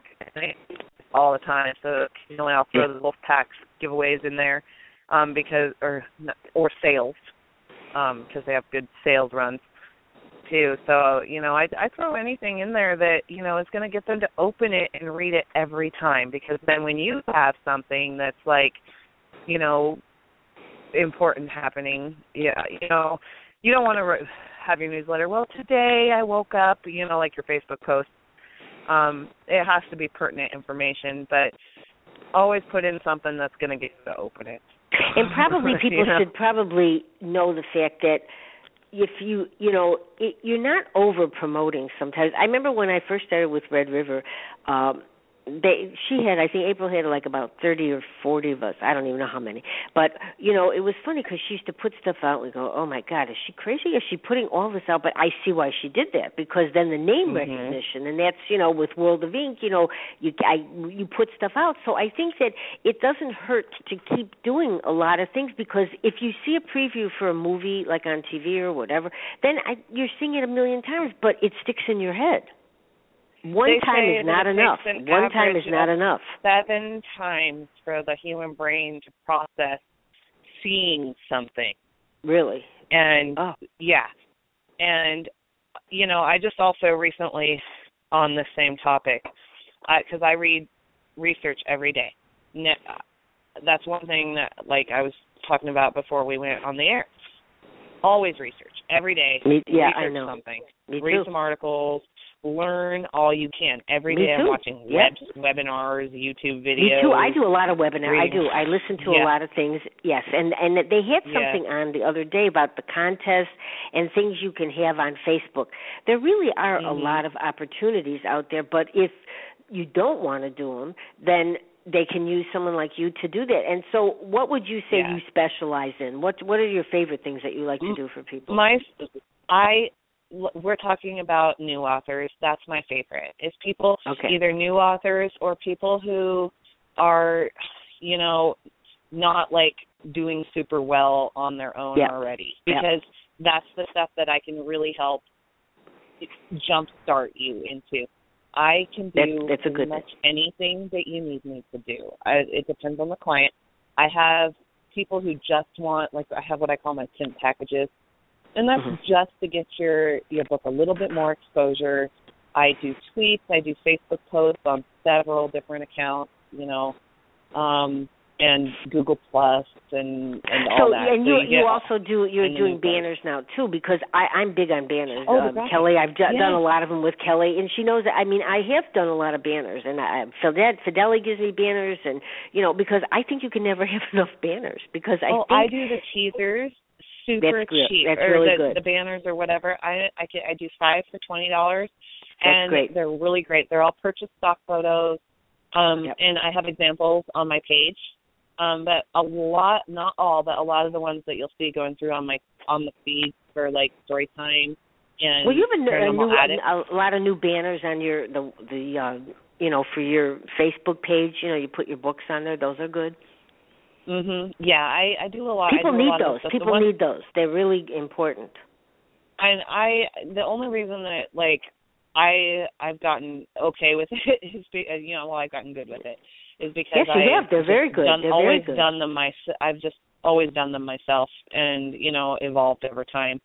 all the time, so occasionally I'll throw yeah. the Wolfpack giveaways in there um, because or or sales because um, they have good sales runs too. So, you know, I, I throw anything in there that, you know, is going to get them to open it and read it every time, because then when you have something that's like, you know, important happening, yeah, you know, you don't want to re- have your newsletter, well, today I woke up, you know, like your Facebook post. Um, it has to be pertinent information, but always put in something that's going to get you to open it. And probably people you know? should probably know the fact that if you, you know, it, you're not over-promoting sometimes. I remember when I first started with Red River, um, they, she had, I think April had like about thirty or forty of us. I don't even know how many. But, you know, it was funny because she used to put stuff out. We go, oh, my God, is she crazy? Is she putting all this out? But I see why she did that, because then the name mm-hmm. recognition, and that's, you know, with World of Ink, you know, you I, you put stuff out. So I think that it doesn't hurt to keep doing a lot of things, because if you see a preview for a movie, like on T V or whatever, then I, you're seeing it a million times, but it sticks in your head. One they time is not enough. One time is not enough. Seven times for the human brain to process seeing something. Really? And, oh. yeah. And, you know, I just also recently, on the same topic, because I, I read research every day. That's one thing that, like I was talking about before we went on the air. Always research. Every day. Me, yeah, research I know. something. Me Read too. some articles. Learn all you can. Every Me day too. I'm watching yep. web, webinars, YouTube videos. Me too. I do a lot of webinars. Reading. I do. I listen to yeah. a lot of things. Yes, and and they had something yeah. on the other day about the contest and things you can have on Facebook. There really are mm-hmm. a lot of opportunities out there, but if you don't want to do them, then they can use someone like you to do that. And so what would you say yeah. you specialize in? What What are your favorite things that you like to do for people? My, I, we're talking about new authors. That's my favorite. It's people, okay. either new authors or people who are, you know, not like doing super well on their own yep. already. Yep. Because that's the stuff that I can really help jumpstart you into. I can do that's, that's a good much thing. anything that you need me to do. I, it depends on the client. I have people who just want, like I have what I call my tint packages, and that's mm-hmm. just to get your, your book a little bit more exposure. I do tweets. I do Facebook posts on several different accounts, you know. Um, and Google Plus and, and so, all that. And so you you, you also do you're doing banners now too, because I I'm big on banners. Oh, um, Kelly, I've d- yeah. done a lot of them with Kelly, and she knows that. I mean, I have done a lot of banners, and I, Fidel Fideli gives me banners, and you know, because I think you can never have enough banners. Because I oh, think I do the teasers super that's good. cheap, That's or really the, good. the banners or whatever. I I can I do five for twenty dollars, That's and great. they're really great. They're all purchase stock photos, um, Yep. and I have examples on my page. Um, but a lot, not all, but a lot of the ones that you'll see going through on my on the feed for like story time and well, you have a, a Paranormal new Attic. a, a lot of new banners on your the the uh, you know, for your Facebook page. You know, you put your books on there. Those are good. Mhm. Yeah, I I do a lot. People I do need a lot those. Of stuff. People ones, need those. They're really important. And I the only reason that like I I've gotten okay with it is be, you know well I've gotten good with it is because yes, you I have. They're very good. Done, They're always very good. done them myself. I've just always done them myself, and you know evolved over time.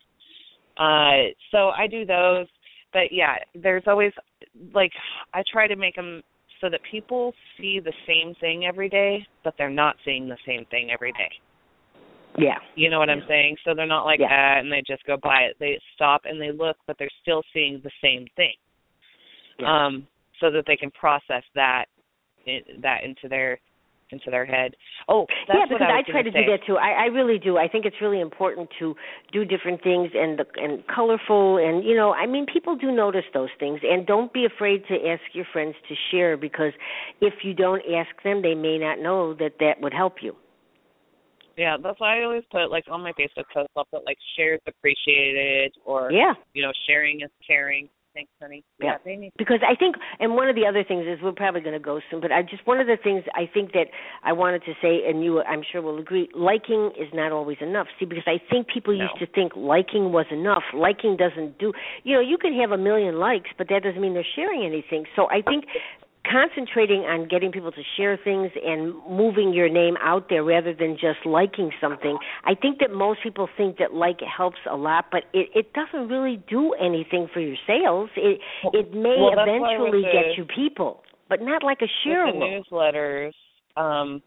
Uh, so I do those, but yeah, there's always like I try to make them so that people see the same thing every day, but they're not seeing the same thing every day. Yeah. You know what I'm saying? So they're not like yeah. that and they just go by it. They stop and they look, but they're still seeing the same thing. Yeah. Um, so that they can process that that into their into their head. Oh, that's yeah, because what I, was I try to say. do that too. I, I really do. I think it's really important to do different things and the, and colorful and you know, I mean, people do notice those things, and don't be afraid to ask your friends to share, because if you don't ask them, they may not know that that would help you. Yeah, that's why I always put like on my Facebook post. I'll put like shares appreciated or yeah, you know, sharing is caring. Thanks, honey. Yeah, yeah because I think, and one of the other things is, we're probably going to go soon, but I just, one of the things I think that I wanted to say, and you I'm sure will agree, liking is not always enough. See, because I think people no. used to think liking was enough. Liking doesn't do, you know, you can have a million likes, but that doesn't mean they're sharing anything. So I think concentrating on getting people to share things and moving your name out there rather than just liking something. I think that most people think that like helps a lot, but it, it doesn't really do anything for your sales. It it may well, eventually the, get you people, but not like a share. With the newsletters, um,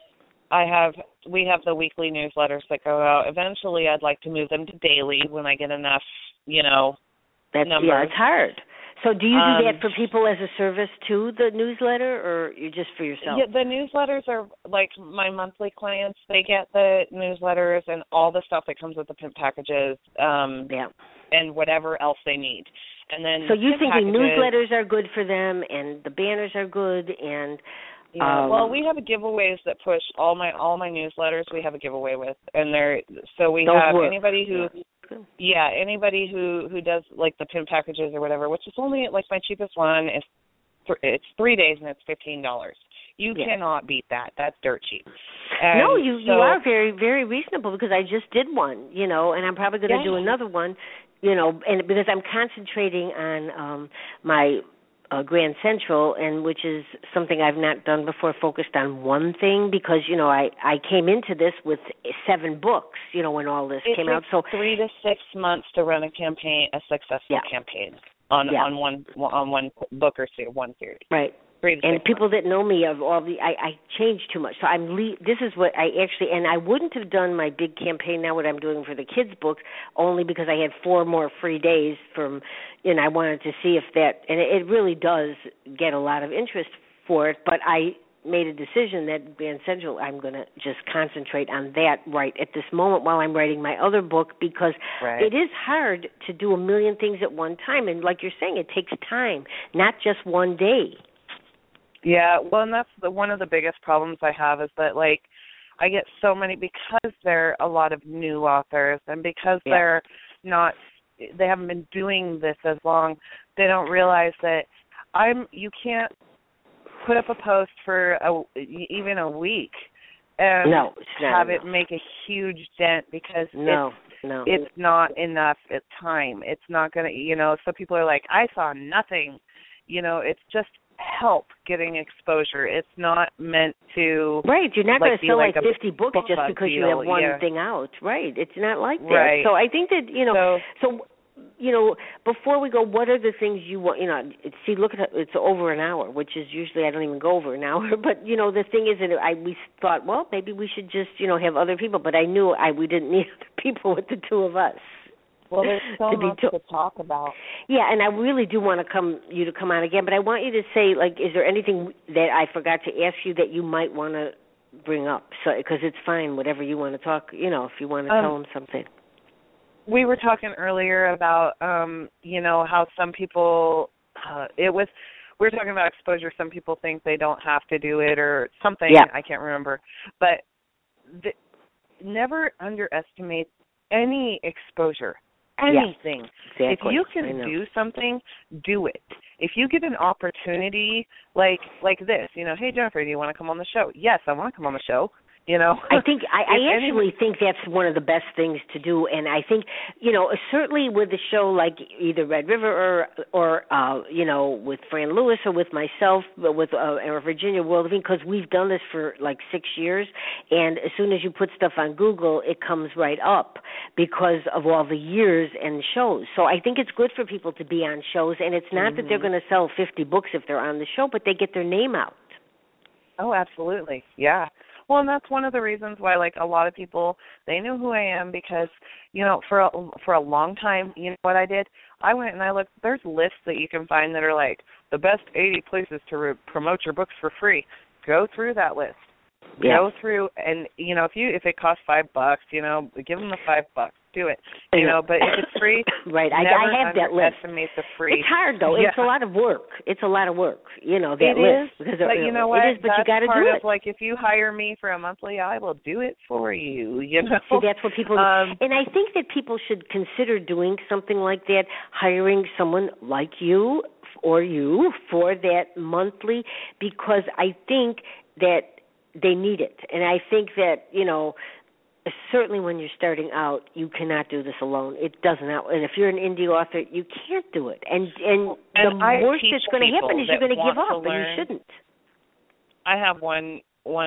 I have we have the weekly newsletters that go out. Eventually, I'd like to move them to daily when I get enough, you know, That's, numbers. Yeah, it's hard. So do you do um, that for people as a service too, the newsletter, or you just for yourself? Yeah, the newsletters are like my monthly clients. They get the newsletters and all the stuff that comes with the print packages, um, yeah, and whatever else they need. And then so you think the packages, newsletters are good for them, and the banners are good, and yeah. Um, well, we have giveaways that push all my all my newsletters. We have a giveaway with, and they're so we Those have work. anybody who. Yeah. Yeah, anybody who, who does like the pin packages or whatever, which is only like my cheapest one is th- it's three days and it's fifteen dollars. You yeah. cannot beat that. That's dirt cheap. And no, you so, you are very very reasonable, because I just did one, you know, and I'm probably going to yeah. do another one, you know, and because I'm concentrating on um my uh, Grand Central, and which is something I've not done before, focused on one thing, because you know I I came into this with seven books, you know, when all this it came takes out. So three to six months to run a campaign, a successful yeah. campaign on yeah. on one on one book or series, one series. Right. Three to and six people months. that know me of all the, I, I changed too much. So I'm. Le- this is what I actually, and I wouldn't have done my big campaign now, what I'm doing for the kids' books, only because I had four more free days from, and I wanted to see if that, and it, it really does get a lot of interest for it. But I made a decision that Grand Central, I'm going to just concentrate on that right at this moment while I'm writing my other book, because right. it is hard to do a million things at one time, and like you're saying, it takes time, not just one day. Yeah, well, and that's the, one of the biggest problems I have is that, like, I get so many, because they're a lot of new authors and because yeah. they're not, they haven't been doing this as long, they don't realize that I'm, you can't put up a post for a, even a week and no, have enough. it make a huge dent, because no, it's, no. it's not enough at time. It's not going to, you know, so people are like, I saw nothing. You know, it's just help getting exposure. It's not meant to right. You're not like, going to sell like like fifty books book just because deal. you have one yeah. thing out. Right. It's not like that. Right. So I think that, you know, so, so you know, before we go, what are the things you want? You know, see, look at it, it's over an hour, which is usually I don't even go over an hour. But you know, the thing is that I we thought, well, maybe we should just you know have other people. But I knew I we didn't need other people with the two of us. Well, there's so to much to- to talk about. Yeah, and I really do want to come you to come on again. But I want you to say, like, is there anything that I forgot to ask you that you might want to bring up? So because it's fine, whatever you want to talk. You know, if you want to Um, tell them something. We were talking earlier about, um, you know, how some people, uh, it was, we were talking about exposure. Some people think they don't have to do it or something. Yeah. I can't remember. But the, never underestimate any exposure, anything. Yeah, exactly. If you can do something, do it. If you get an opportunity like like this, you know, hey, Jennifer, do you want to come on the show? Yes, I want to come on the show. You know, I think I, I actually any, think that's one of the best things to do, and I think you know certainly with a show like either Red River or or uh, you know with Fran Lewis or with myself with uh, or Virginia World of Ink, because we've done this for like six years, and as soon as you put stuff on Google, it comes right up because of all the years and shows. So I think it's good for people to be on shows, and it's not mm-hmm. that they're going to sell fifty books if they're on the show, but they get their name out. Oh, absolutely, yeah. Well, and that's one of the reasons why, like, a lot of people, they knew who I am because, you know, for a, for a long time, you know what I did? I went and I looked, there's lists that you can find that are like the best eighty places to re- promote your books for free. Go through that list. Yeah. Go through, and, you know, if you if it costs five bucks, you know, give them the five bucks. Do it. You know, but if it's free, right? I, never I have that list. underestimate the free. It's hard though. Yeah. It's a lot of work. It's a lot of work. You know that it list. Is, because but it, you know what? It is, but that's you got to part do of, it. Like if you hire me for a monthly, I will do it for you. You know. See, that's what people. Um, and I think that people should consider doing something like that, hiring someone like you or you for that monthly, because I think that they need it, and I think that you know. Certainly when you're starting out, you cannot do this alone. It does not. And if you're an indie author, you can't do it. And and, and the I worst that's going to happen is you're going to give up, and you shouldn't. I have one one.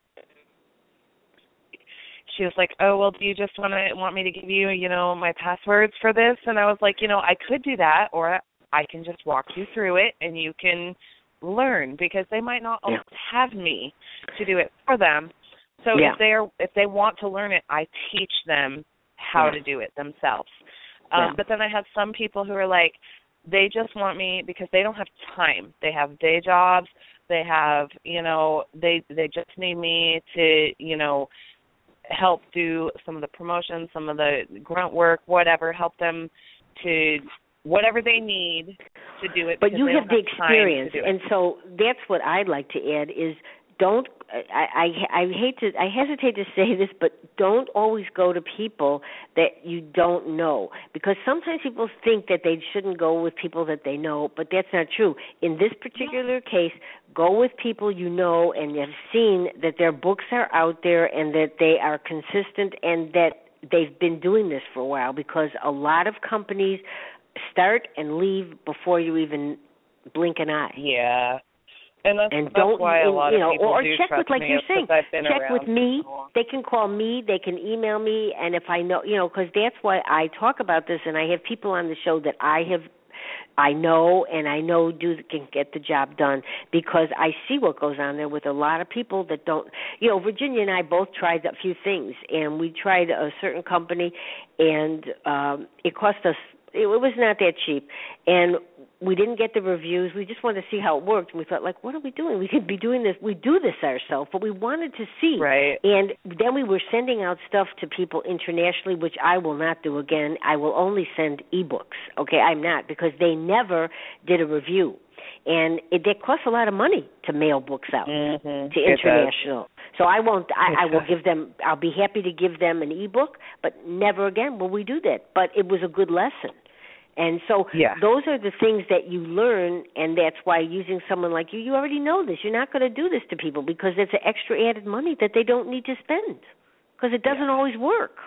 She was like, "Oh, well, do you just want to want me to give you, you know, my passwords for this?" And I was like, "You know, I could do that, or I can just walk you through it, and you can learn because they might not yeah. have me to do it for them." So yeah. if they are, if they want to learn it, I teach them how yeah. to do it themselves. Um, yeah. But then I have some people who are like, they just want me because they don't have time. They have day jobs. They have, you know, they they just need me to, you know, help do some of the promotions, some of the grunt work, whatever, help them to whatever they need to do it. But you have, have the experience, and it. so that's what I'd like to add is don't. I, I I hate to I hesitate to say this, but don't always go to people that you don't know, because sometimes people think that they shouldn't go with people that they know, but that's not true. In this particular case, go with people you know and you've seen that their books are out there and that they are consistent and that they've been doing this for a while, because a lot of companies start and leave before you even blink an eye. Yeah. And that's, and that's don't, why a lot you know, of people or do check trust with, like me you're saying, check with me. So they can call me, they can email me, and if I know, you know, because that's why I talk about this, and I have people on the show that I have, I know, and I know do can get the job done, because I see what goes on there with a lot of people that don't, you know. Virginia and I both tried a few things, and we tried a certain company, and um, it cost us. It was not that cheap, and we didn't get the reviews. We just wanted to see how it worked, and we thought, like, what are we doing? We could be doing this. We do this ourselves, but we wanted to see. Right. And then we were sending out stuff to people internationally, which I will not do again. I will only send e-books. Okay, I'm not, because they never did a review. And it, it costs a lot of money to mail books out mm-hmm. to international. So I won't. I, I will give them. I'll be happy to give them an e-book, but never again will we do that. But it was a good lesson. And so yeah. those are the things that you learn, and that's why using someone like you, you already know this. You're not going to do this to people because it's an extra added money that they don't need to spend, because it doesn't yeah. always work.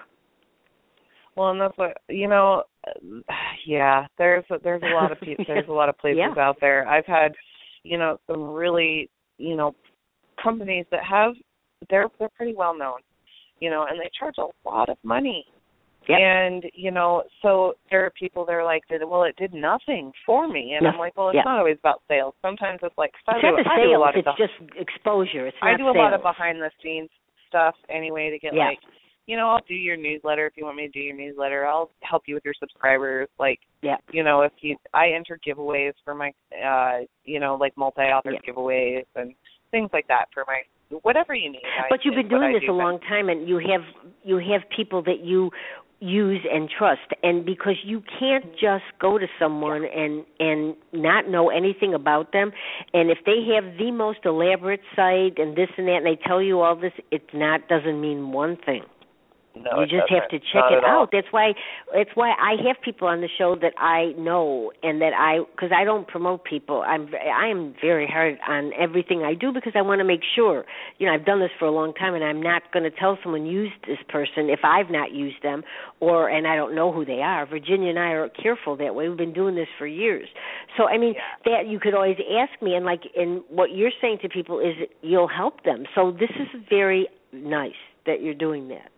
Well, and that's what, you know, yeah, there's a, there's a lot of people, there's a lot of places yeah. out there. I've had, you know, some really, you know, companies that have, they're they're pretty well known, you know, and they charge a lot of money Yep. And, you know, so there are people that are like, well, it did nothing for me. And no. I'm like, well, it's yeah. not always about sales. Sometimes it's like, it's I do, not the I sales, do a lot it's of just exposure. It's not I do a sales. lot of behind-the-scenes stuff anyway to get, yeah. like, you know, I'll do your newsletter if you want me to do your newsletter. I'll help you with your subscribers. Like, yeah. you know, if you, I enter giveaways for my, uh, you know, like multi-author yeah. giveaways and things like that for my, whatever you need. But I, you've been doing this do a long time, and you have you have people that you use and trust, and because you can't just go to someone and and not know anything about them, and if they have the most elaborate site and this and that, and they tell you all this, it not doesn't mean one thing. No, you just doesn't. have to check Not it at all. out. That's why. That's why I have people on the show that I know, and that I, because I don't promote people. I'm I am very hard on everything I do because I want to make sure. You know, I've done this for a long time, and I'm not going to tell someone use this person if I've not used them, or and I don't know who they are. Virginia and I are careful that way. We've been doing this for years. So I mean, yeah. that you could always ask me, and like, and what you're saying to people is you'll help them. So this is very nice that you're doing that.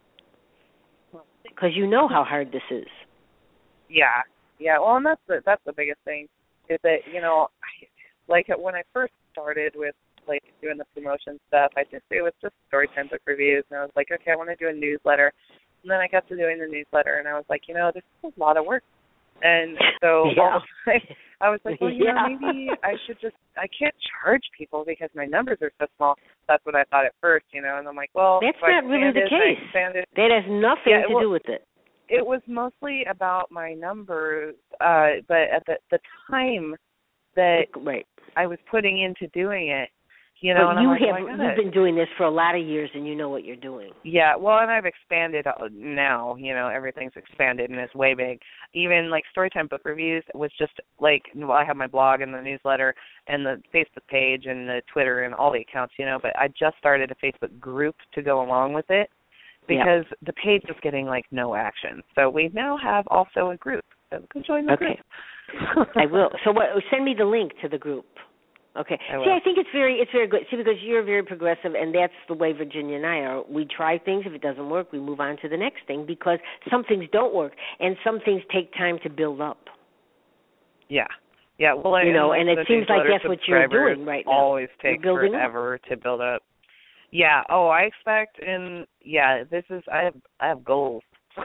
Because you know how hard this is. Yeah, yeah. Well, and that's the that's the biggest thing is that you know, I, like when I first started with like doing the promotion stuff, I just it was just Storytime book reviews, and I was like, okay, I want to do a newsletter, and then I got to doing the newsletter, and I was like, you know, this is a lot of work, and so yeah. I, I was like, well, you yeah. know, maybe I should just I can't charge people because my numbers are so small. That's what I thought at first, you know, and I'm like, well, that's so not really the case. That has nothing yeah, to well, do with it. It was mostly about my numbers, uh, but at the, the time that right. I was putting into doing it, you know, but and you I'm like, have, oh you've been doing this for a lot of years, and you know what you're doing. Yeah, well, and I've expanded now. You know, everything's expanded and it's way big. Even like Storytime book reviews was just like, well, I have my blog and the newsletter and the Facebook page and the Twitter and all the accounts, you know, but I just started a Facebook group to go along with it. Because yep. the page is getting, like, no action. So we now have also a group. So you can join the okay. group. I will. So what, send me the link to the group. Okay. I See, I think it's very it's very good. See, because you're very progressive, and that's the way Virginia and I are. We try things. If it doesn't work, we move on to the next thing because some things don't work, and some things take time to build up. Yeah. Yeah, well, you know, and, like, and it seems like that's what you're doing right now. Always takes forever up. to build up. Yeah. Oh, I expect, and yeah, this is. I have. I have goals.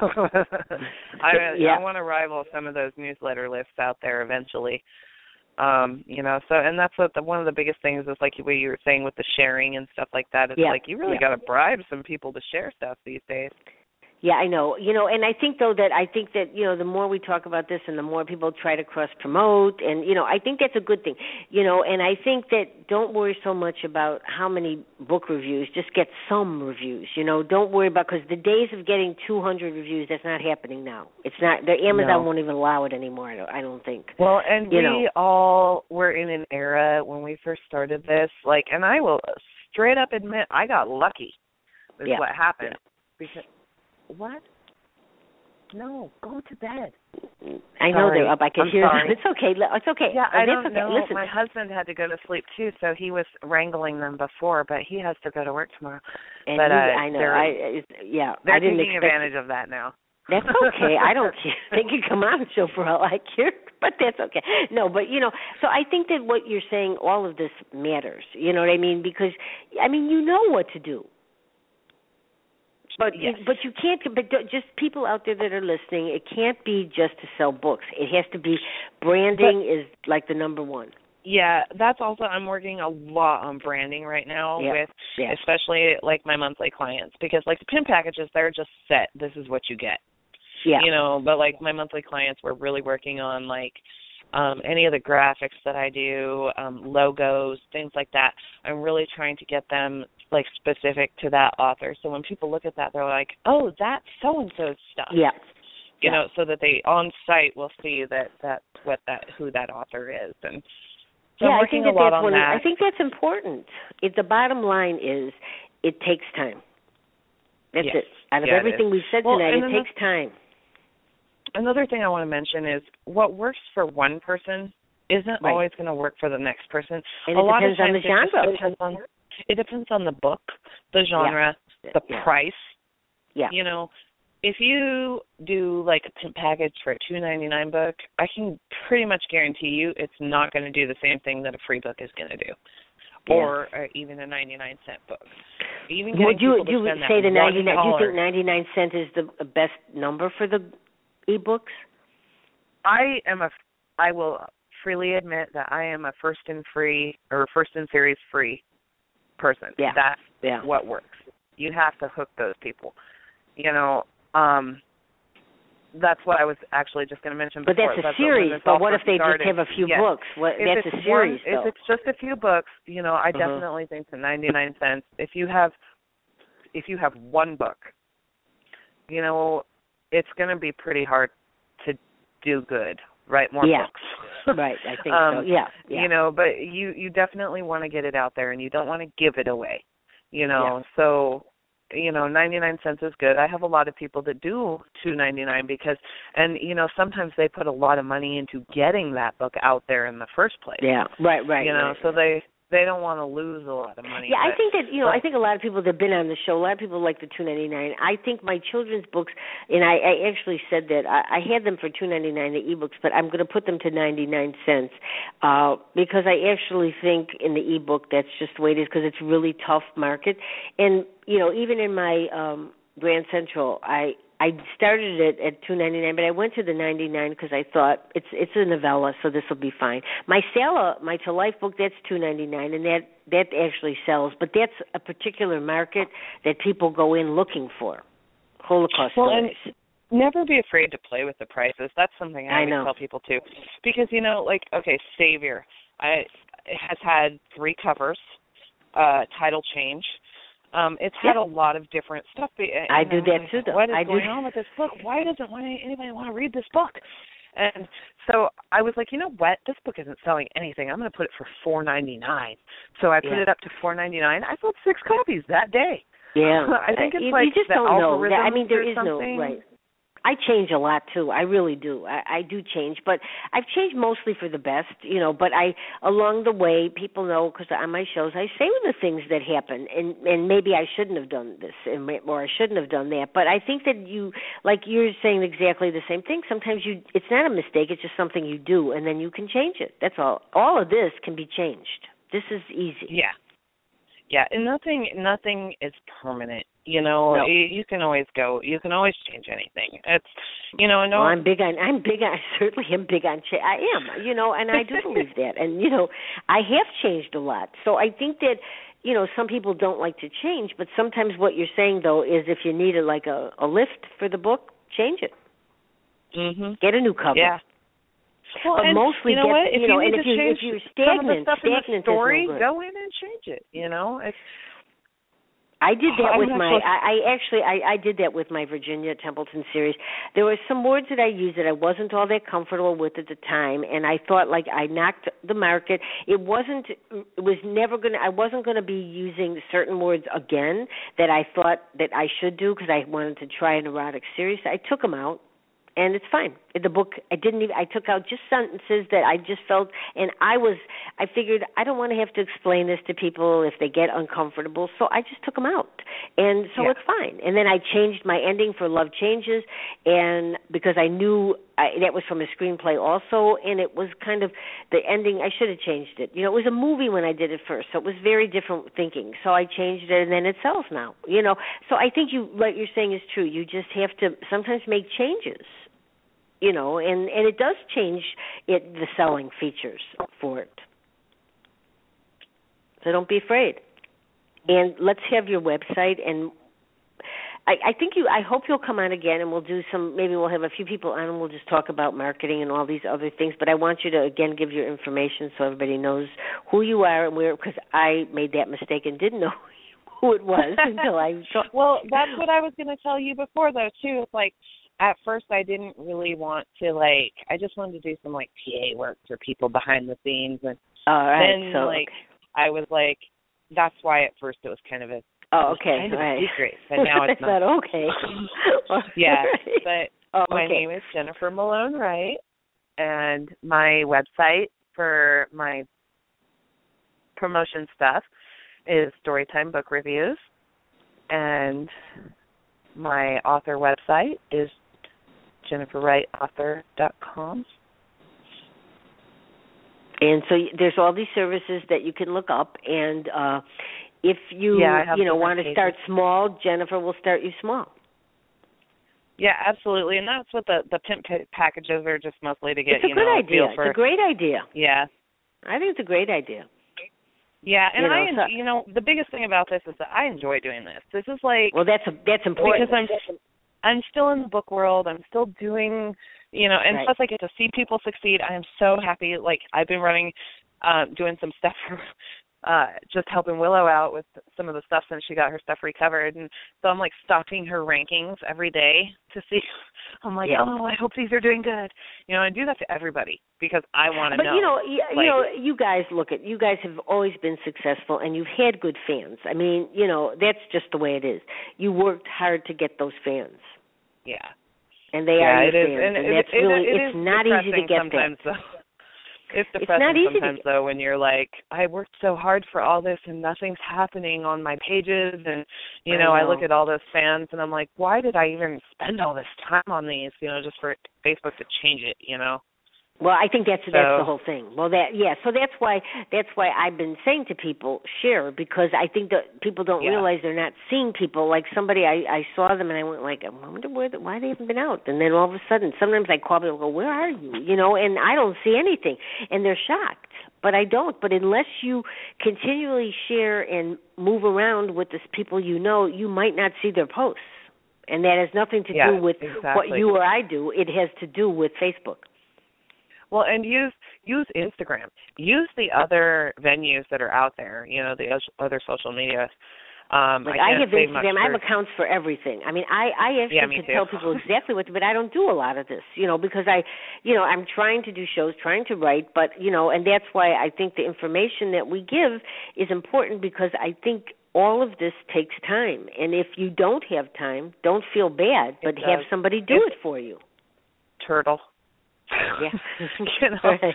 I, yeah. I want to rival some of those newsletter lists out there eventually. Um, you know, so and that's what the, one of the biggest things is like what you were saying with the sharing and stuff like that. It's yeah. like you really yeah. got to bribe some people to share stuff these days. Yeah, I know. You know, and I think though that I think that, you know, the more we talk about this and the more people try to cross promote, and you know, I think that's a good thing. You know, and I think that don't worry so much about how many book reviews, just get some reviews. You know, don't worry about, because the days of getting two hundred reviews, that's not happening now. It's not. The Amazon no. won't even allow it anymore. I don't, I don't think. Well, and you we know. all were in an era when we first started this, like, and I will straight up admit I got lucky. Is yeah. what happened. Yeah. Because what? No, go to bed. I know sorry. they're up. I can I'm hear sorry. them. It's okay. It's okay. Yeah, I don't okay. know. Listen. My husband had to go to sleep too, so he was wrangling them before, but he has to go to work tomorrow. And but he, uh, I know. they're, I it's, yeah. They're I didn't taking expect advantage of that now. That's okay. I don't care. They can come on the show for all I care, but that's okay. No, but, you know, so I think that what you're saying, all of this matters. You know what I mean? Because, I mean, you know what to do. But yes. you, but you can't. But just people out there that are listening, it can't be just to sell books. It has to be branding but, is like the number one. Yeah, that's also, I'm working a lot on branding right now yep. with, yeah. especially like my monthly clients, because like the pin packages, they're just set. This is what you get. Yeah. You know, but like my monthly clients, we're really working on like um, any of the graphics that I do, um, logos, things like that. I'm really trying to get them like specific to that author. So when people look at that, they're like, oh, that's so-and-so's stuff. Yeah. You yeah. know, so that they on site will see that that's what that, who that author is. And so yeah, I'm I working think that a lot that's on one, that. I think that's important. It, the bottom line is it takes time. That's yes. it. Out of yeah, everything we've said well, tonight, it another, takes time. Another thing I want to mention is what works for one person isn't right. always going to work for the next person. And a it lot depends of on the times genre. It depends on, it depends on the book, the genre, yeah. the yeah. price. Yeah. You know, if you do like a pimp package for a two ninety-nine book, I can pretty much guarantee you it's not going to do the same thing that a free book is going to do, yeah. or, or even a ninety-nine cent book. Even would you do you say the ninety-nine? Do you think ninety ninety-nine cent is the best number for the ebooks? I am a. I will freely admit that I am a first in free or first in series free person. Yeah. That's yeah. what works. You have to hook those people. You know, um, that's what I was actually just going to mention before. But that's a that's series. But what if they started. just have a few yes. books? What, that's a series, one, though. If it's just a few books, you know, I uh-huh. definitely think the ninety-nine cents. If you have, if you have one book, you know, it's going to be pretty hard to do good. Write more yeah. books. Right, I think um, so. Yeah, yeah. You know, but you you definitely want to get it out there, and you don't want to give it away. You know, yeah. so you know, ninety-nine cents is good. I have a lot of people that do two ninety-nine because, and you know, sometimes they put a lot of money into getting that book out there in the first place. Yeah, right, right. You know, right. so they they don't want to lose a lot of money. Yeah, but, I think that, you know, but, I think a lot of people that have been on the show, a lot of people like the two ninety-nine. I think my children's books, and I, I actually said that, I, I had them for two ninety-nine, the ebooks, but I'm going to put them to ninety-nine cents uh, because I actually think in the ebook that's just the way it is because it's a really tough market. And, you know, even in my um, Grand Central, I I started it at two ninety-nine, but I went to the ninety-nine because I thought it's it's a novella, so this will be fine. My Sala, my To Life book, that's two ninety-nine, and that that actually sells, but that's a particular market that people go in looking for. Holocaust well, stories. And never be afraid to play with the prices. That's something I, I always know. tell people too, because you know, like okay, Savior, I it has had three covers, uh, title change. Um, it's had yeah. a lot of different stuff. And I do that like, too, though. What is I going do. on with this book? Why doesn't anybody want to read this book? And so I was like, you know what? This book isn't selling anything. I'm going to put it for four ninety-nine. So I put yeah. it up to four ninety-nine. I sold six copies that day. Yeah, I think it's you, like you just the don't know. algorithm I mean, there or is something. no right. I change a lot too. I really do. I, I do change, but I've changed mostly for the best, you know. But I, along the way, people know because on my shows I say the things that happen, and and maybe I shouldn't have done this, and or I shouldn't have done that. But I think that you, like you're saying exactly the same thing. Sometimes you, it's not a mistake. It's just something you do, and then you can change it. That's all. All of this can be changed. This is easy. Yeah. Yeah, and nothing, nothing is permanent. You know, no. you, you can always go. You can always change anything. It's, you know, no. Well, I'm big on. I'm big on. I certainly am big on. Cha- I am. You know, and I do believe that. And you know, I have changed a lot. So I think that, you know, some people don't like to change, but sometimes what you're saying though is if you need a, like a, a lift for the book, change it. Mhm. Get a new cover. Yeah. Well, but and mostly you know get, what? If you know, you and need if to you change if you're some of the stagnant, stuff in the stagnant story, is no good. go in and change it. You know, it's. I did that I'm with not my. sure. I, I actually I, I did that with my Virginia Templeton series. There were some words that I used that I wasn't all that comfortable with at the time, and I thought like I knocked the market. It wasn't. It was never gonna. I wasn't going to be using certain words again that I thought that I should do because I wanted to try an erotic series. I took them out. And it's fine. In the book, I didn't even, I took out just sentences that I just felt, and I was, I figured I don't want to have to explain this to people if they get uncomfortable, so I just took them out. And so yeah. it's fine. And then I changed my ending for Love Changes, and because I knew I, that was from a screenplay also, and it was kind of, the ending, I should have changed it. You know, it was a movie when I did it first, so it was very different thinking. So I changed it, and then it sells now, you know. So I think you, what you're saying is true. You just have to sometimes make changes. You know, and, and it does change it the selling features for it. So don't be afraid. And let's have your website. And I, I think you. I hope you'll come on again, and we'll do some. Maybe we'll have a few people on, and we'll just talk about marketing and all these other things. But I want you to again give your information so everybody knows who you are and where. Because I made that mistake and didn't know who it was until I. Talked. Well, that's what I was going to tell you before, though. Too, it's like. At first, I didn't really want to, like, I just wanted to do some, like, P A work for people behind the scenes. And all right, then, so, like, I was like, that's why at first it was kind of a, oh, okay, kind of right. a secret, but now it's not. Not okay. Yeah, right. but oh, my okay. name is Jennifer Malone Wright, and my website for my promotion stuff is Storytime Book Reviews, and my author website is jennifer wright author dot com. And so there's all these services that you can look up, and uh, if you yeah, you know want to pages. start small, Jennifer will start you small. Yeah, absolutely, and that's what the the pimp packages are, just mostly to get it's a you good know idea. a feel for. It's a great idea. Yeah, I think it's a great idea. Yeah, and you know, I so, you know the biggest thing about this is that I enjoy doing this. This is like well, that's a, that's important because I'm I'm still in the book world. I'm still doing you know, and right. plus I get to see people succeed. I am so happy. Like I've been running, uh, doing some stuff for. Uh, just helping Willow out with some of the stuff since she got her stuff recovered. And so I'm, like, stalking her rankings every day to see. I'm like, yeah. oh, I hope these are doing good. You know, I do that to everybody because I want to but, know. But, you know, you, like, you know, you guys, look at, you guys have always been successful, and you've had good fans. I mean, you know, that's just the way it is. You worked hard to get those fans. Yeah. And they yeah, are your it is. fans, and, and it, that's it, really, it, it it's not easy to get sometimes, that. Though. It's depressing it's not easy sometimes, to... though, when you're like, I worked so hard for all this and nothing's happening on my pages. And, you know, I, I know. look at all those fans and I'm like, why did I even spend all this time on these, you know, just for Facebook to change it, you know? Well, I think that's so, that's the whole thing. Well, that yeah, so that's why that's why I've been saying to people, share, because I think that people don't yeah. realize they're not seeing people. Like somebody, I, I saw them and I went like, I wonder where the, why they haven't been out. And then all of a sudden, sometimes I call people and go, where are you? You know, and I don't see anything, and they're shocked. But I don't. But unless you continually share and move around with the people you know, you might not see their posts, and that has nothing to yeah, do with exactly. what you or I do. It has to do with Facebook. Well, and use use Instagram. Use the other venues that are out there, you know, the other social media. Um, like I, I have Instagram. For... I have accounts for everything. I mean, I, I actually yeah, could too. tell people exactly what to, but I don't do a lot of this, you know, because I, you know, I'm trying to do shows, trying to write, but, you know, and that's why I think the information that we give is important, because I think all of this takes time. And if you don't have time, don't feel bad, but have somebody do it's it for you. Turtle. Yeah. you know. Right.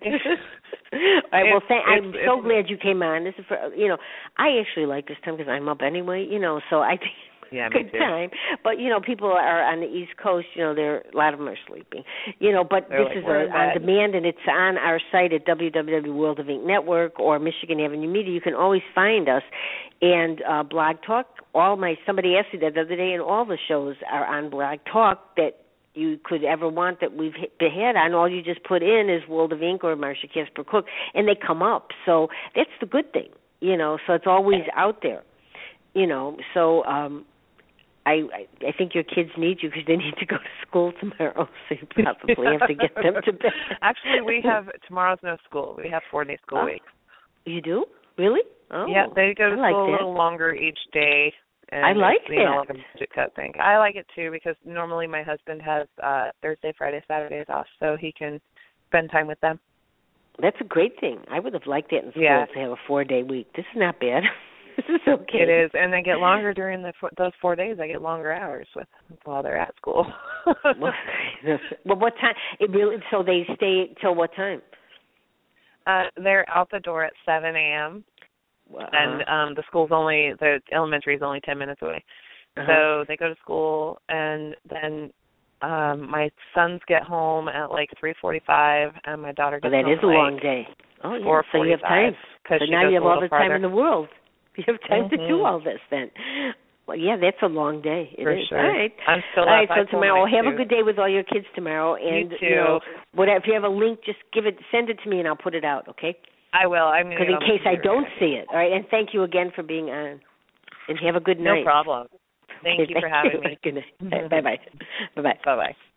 All right. Well, thank, I'm so glad you came on. This is for, you know, I actually like this time because I'm up anyway, you know, so I think yeah, it's a good time. But, you know, people are on the East Coast, you know, they're a lot of them are sleeping, you know, but They're this like, is a, on demand, and it's on our site at w w w dot world of ink network or Michigan Avenue Media. You can always find us. And uh, Blog Talk, all my, somebody asked me that the other day, and all the shows are on Blog Talk that you could ever want that we've had on. All you just put in is World of Ink or Marcia Casper Cook, and they come up. So that's the good thing, you know. So it's always out there, you know. So um, I I think your kids need you because they need to go to school tomorrow. So you probably have to get them to bed. Actually, we have tomorrow's no school. We have four day school oh, week. You do? Really? Oh, yeah, they go to I like school that. a little longer each day. And I like it's, you know, that. like a budget cut thing. I like it too because normally my husband has uh Thursday, Friday, Saturdays off, so he can spend time with them. That's a great thing. I would have liked that in school yeah. to have a four-day week. This is not bad. This is okay. It is, and they get longer during the those four days. I get longer hours with while they're at school. well, well, what time? It really. So they stay till what time? Uh, they're out the door at seven a.m. Uh-huh. And um, the school's only, the elementary is only ten minutes away. Uh-huh. So they go to school, and then um, my sons get home at like three forty-five, and my daughter gets well, that home is a like long day. Oh, yeah. So you have time. So she now you have all the farther. time in the world. You have time mm-hmm. to do all this then. Well, yeah, that's a long day. It For is. sure. All right. I'm still all right, up. so tomorrow, have too. a good day with all your kids tomorrow. And, you too. You know, whatever, if you have a link, just give it, send it to me, and I'll put it out, okay? I will. I'm Because in case I don't see it. All right, and thank you again for being on. And have a good night. No problem. Thank okay, you thank for having you. me. Good night. Mm-hmm. Bye-bye. Bye-bye. Bye-bye.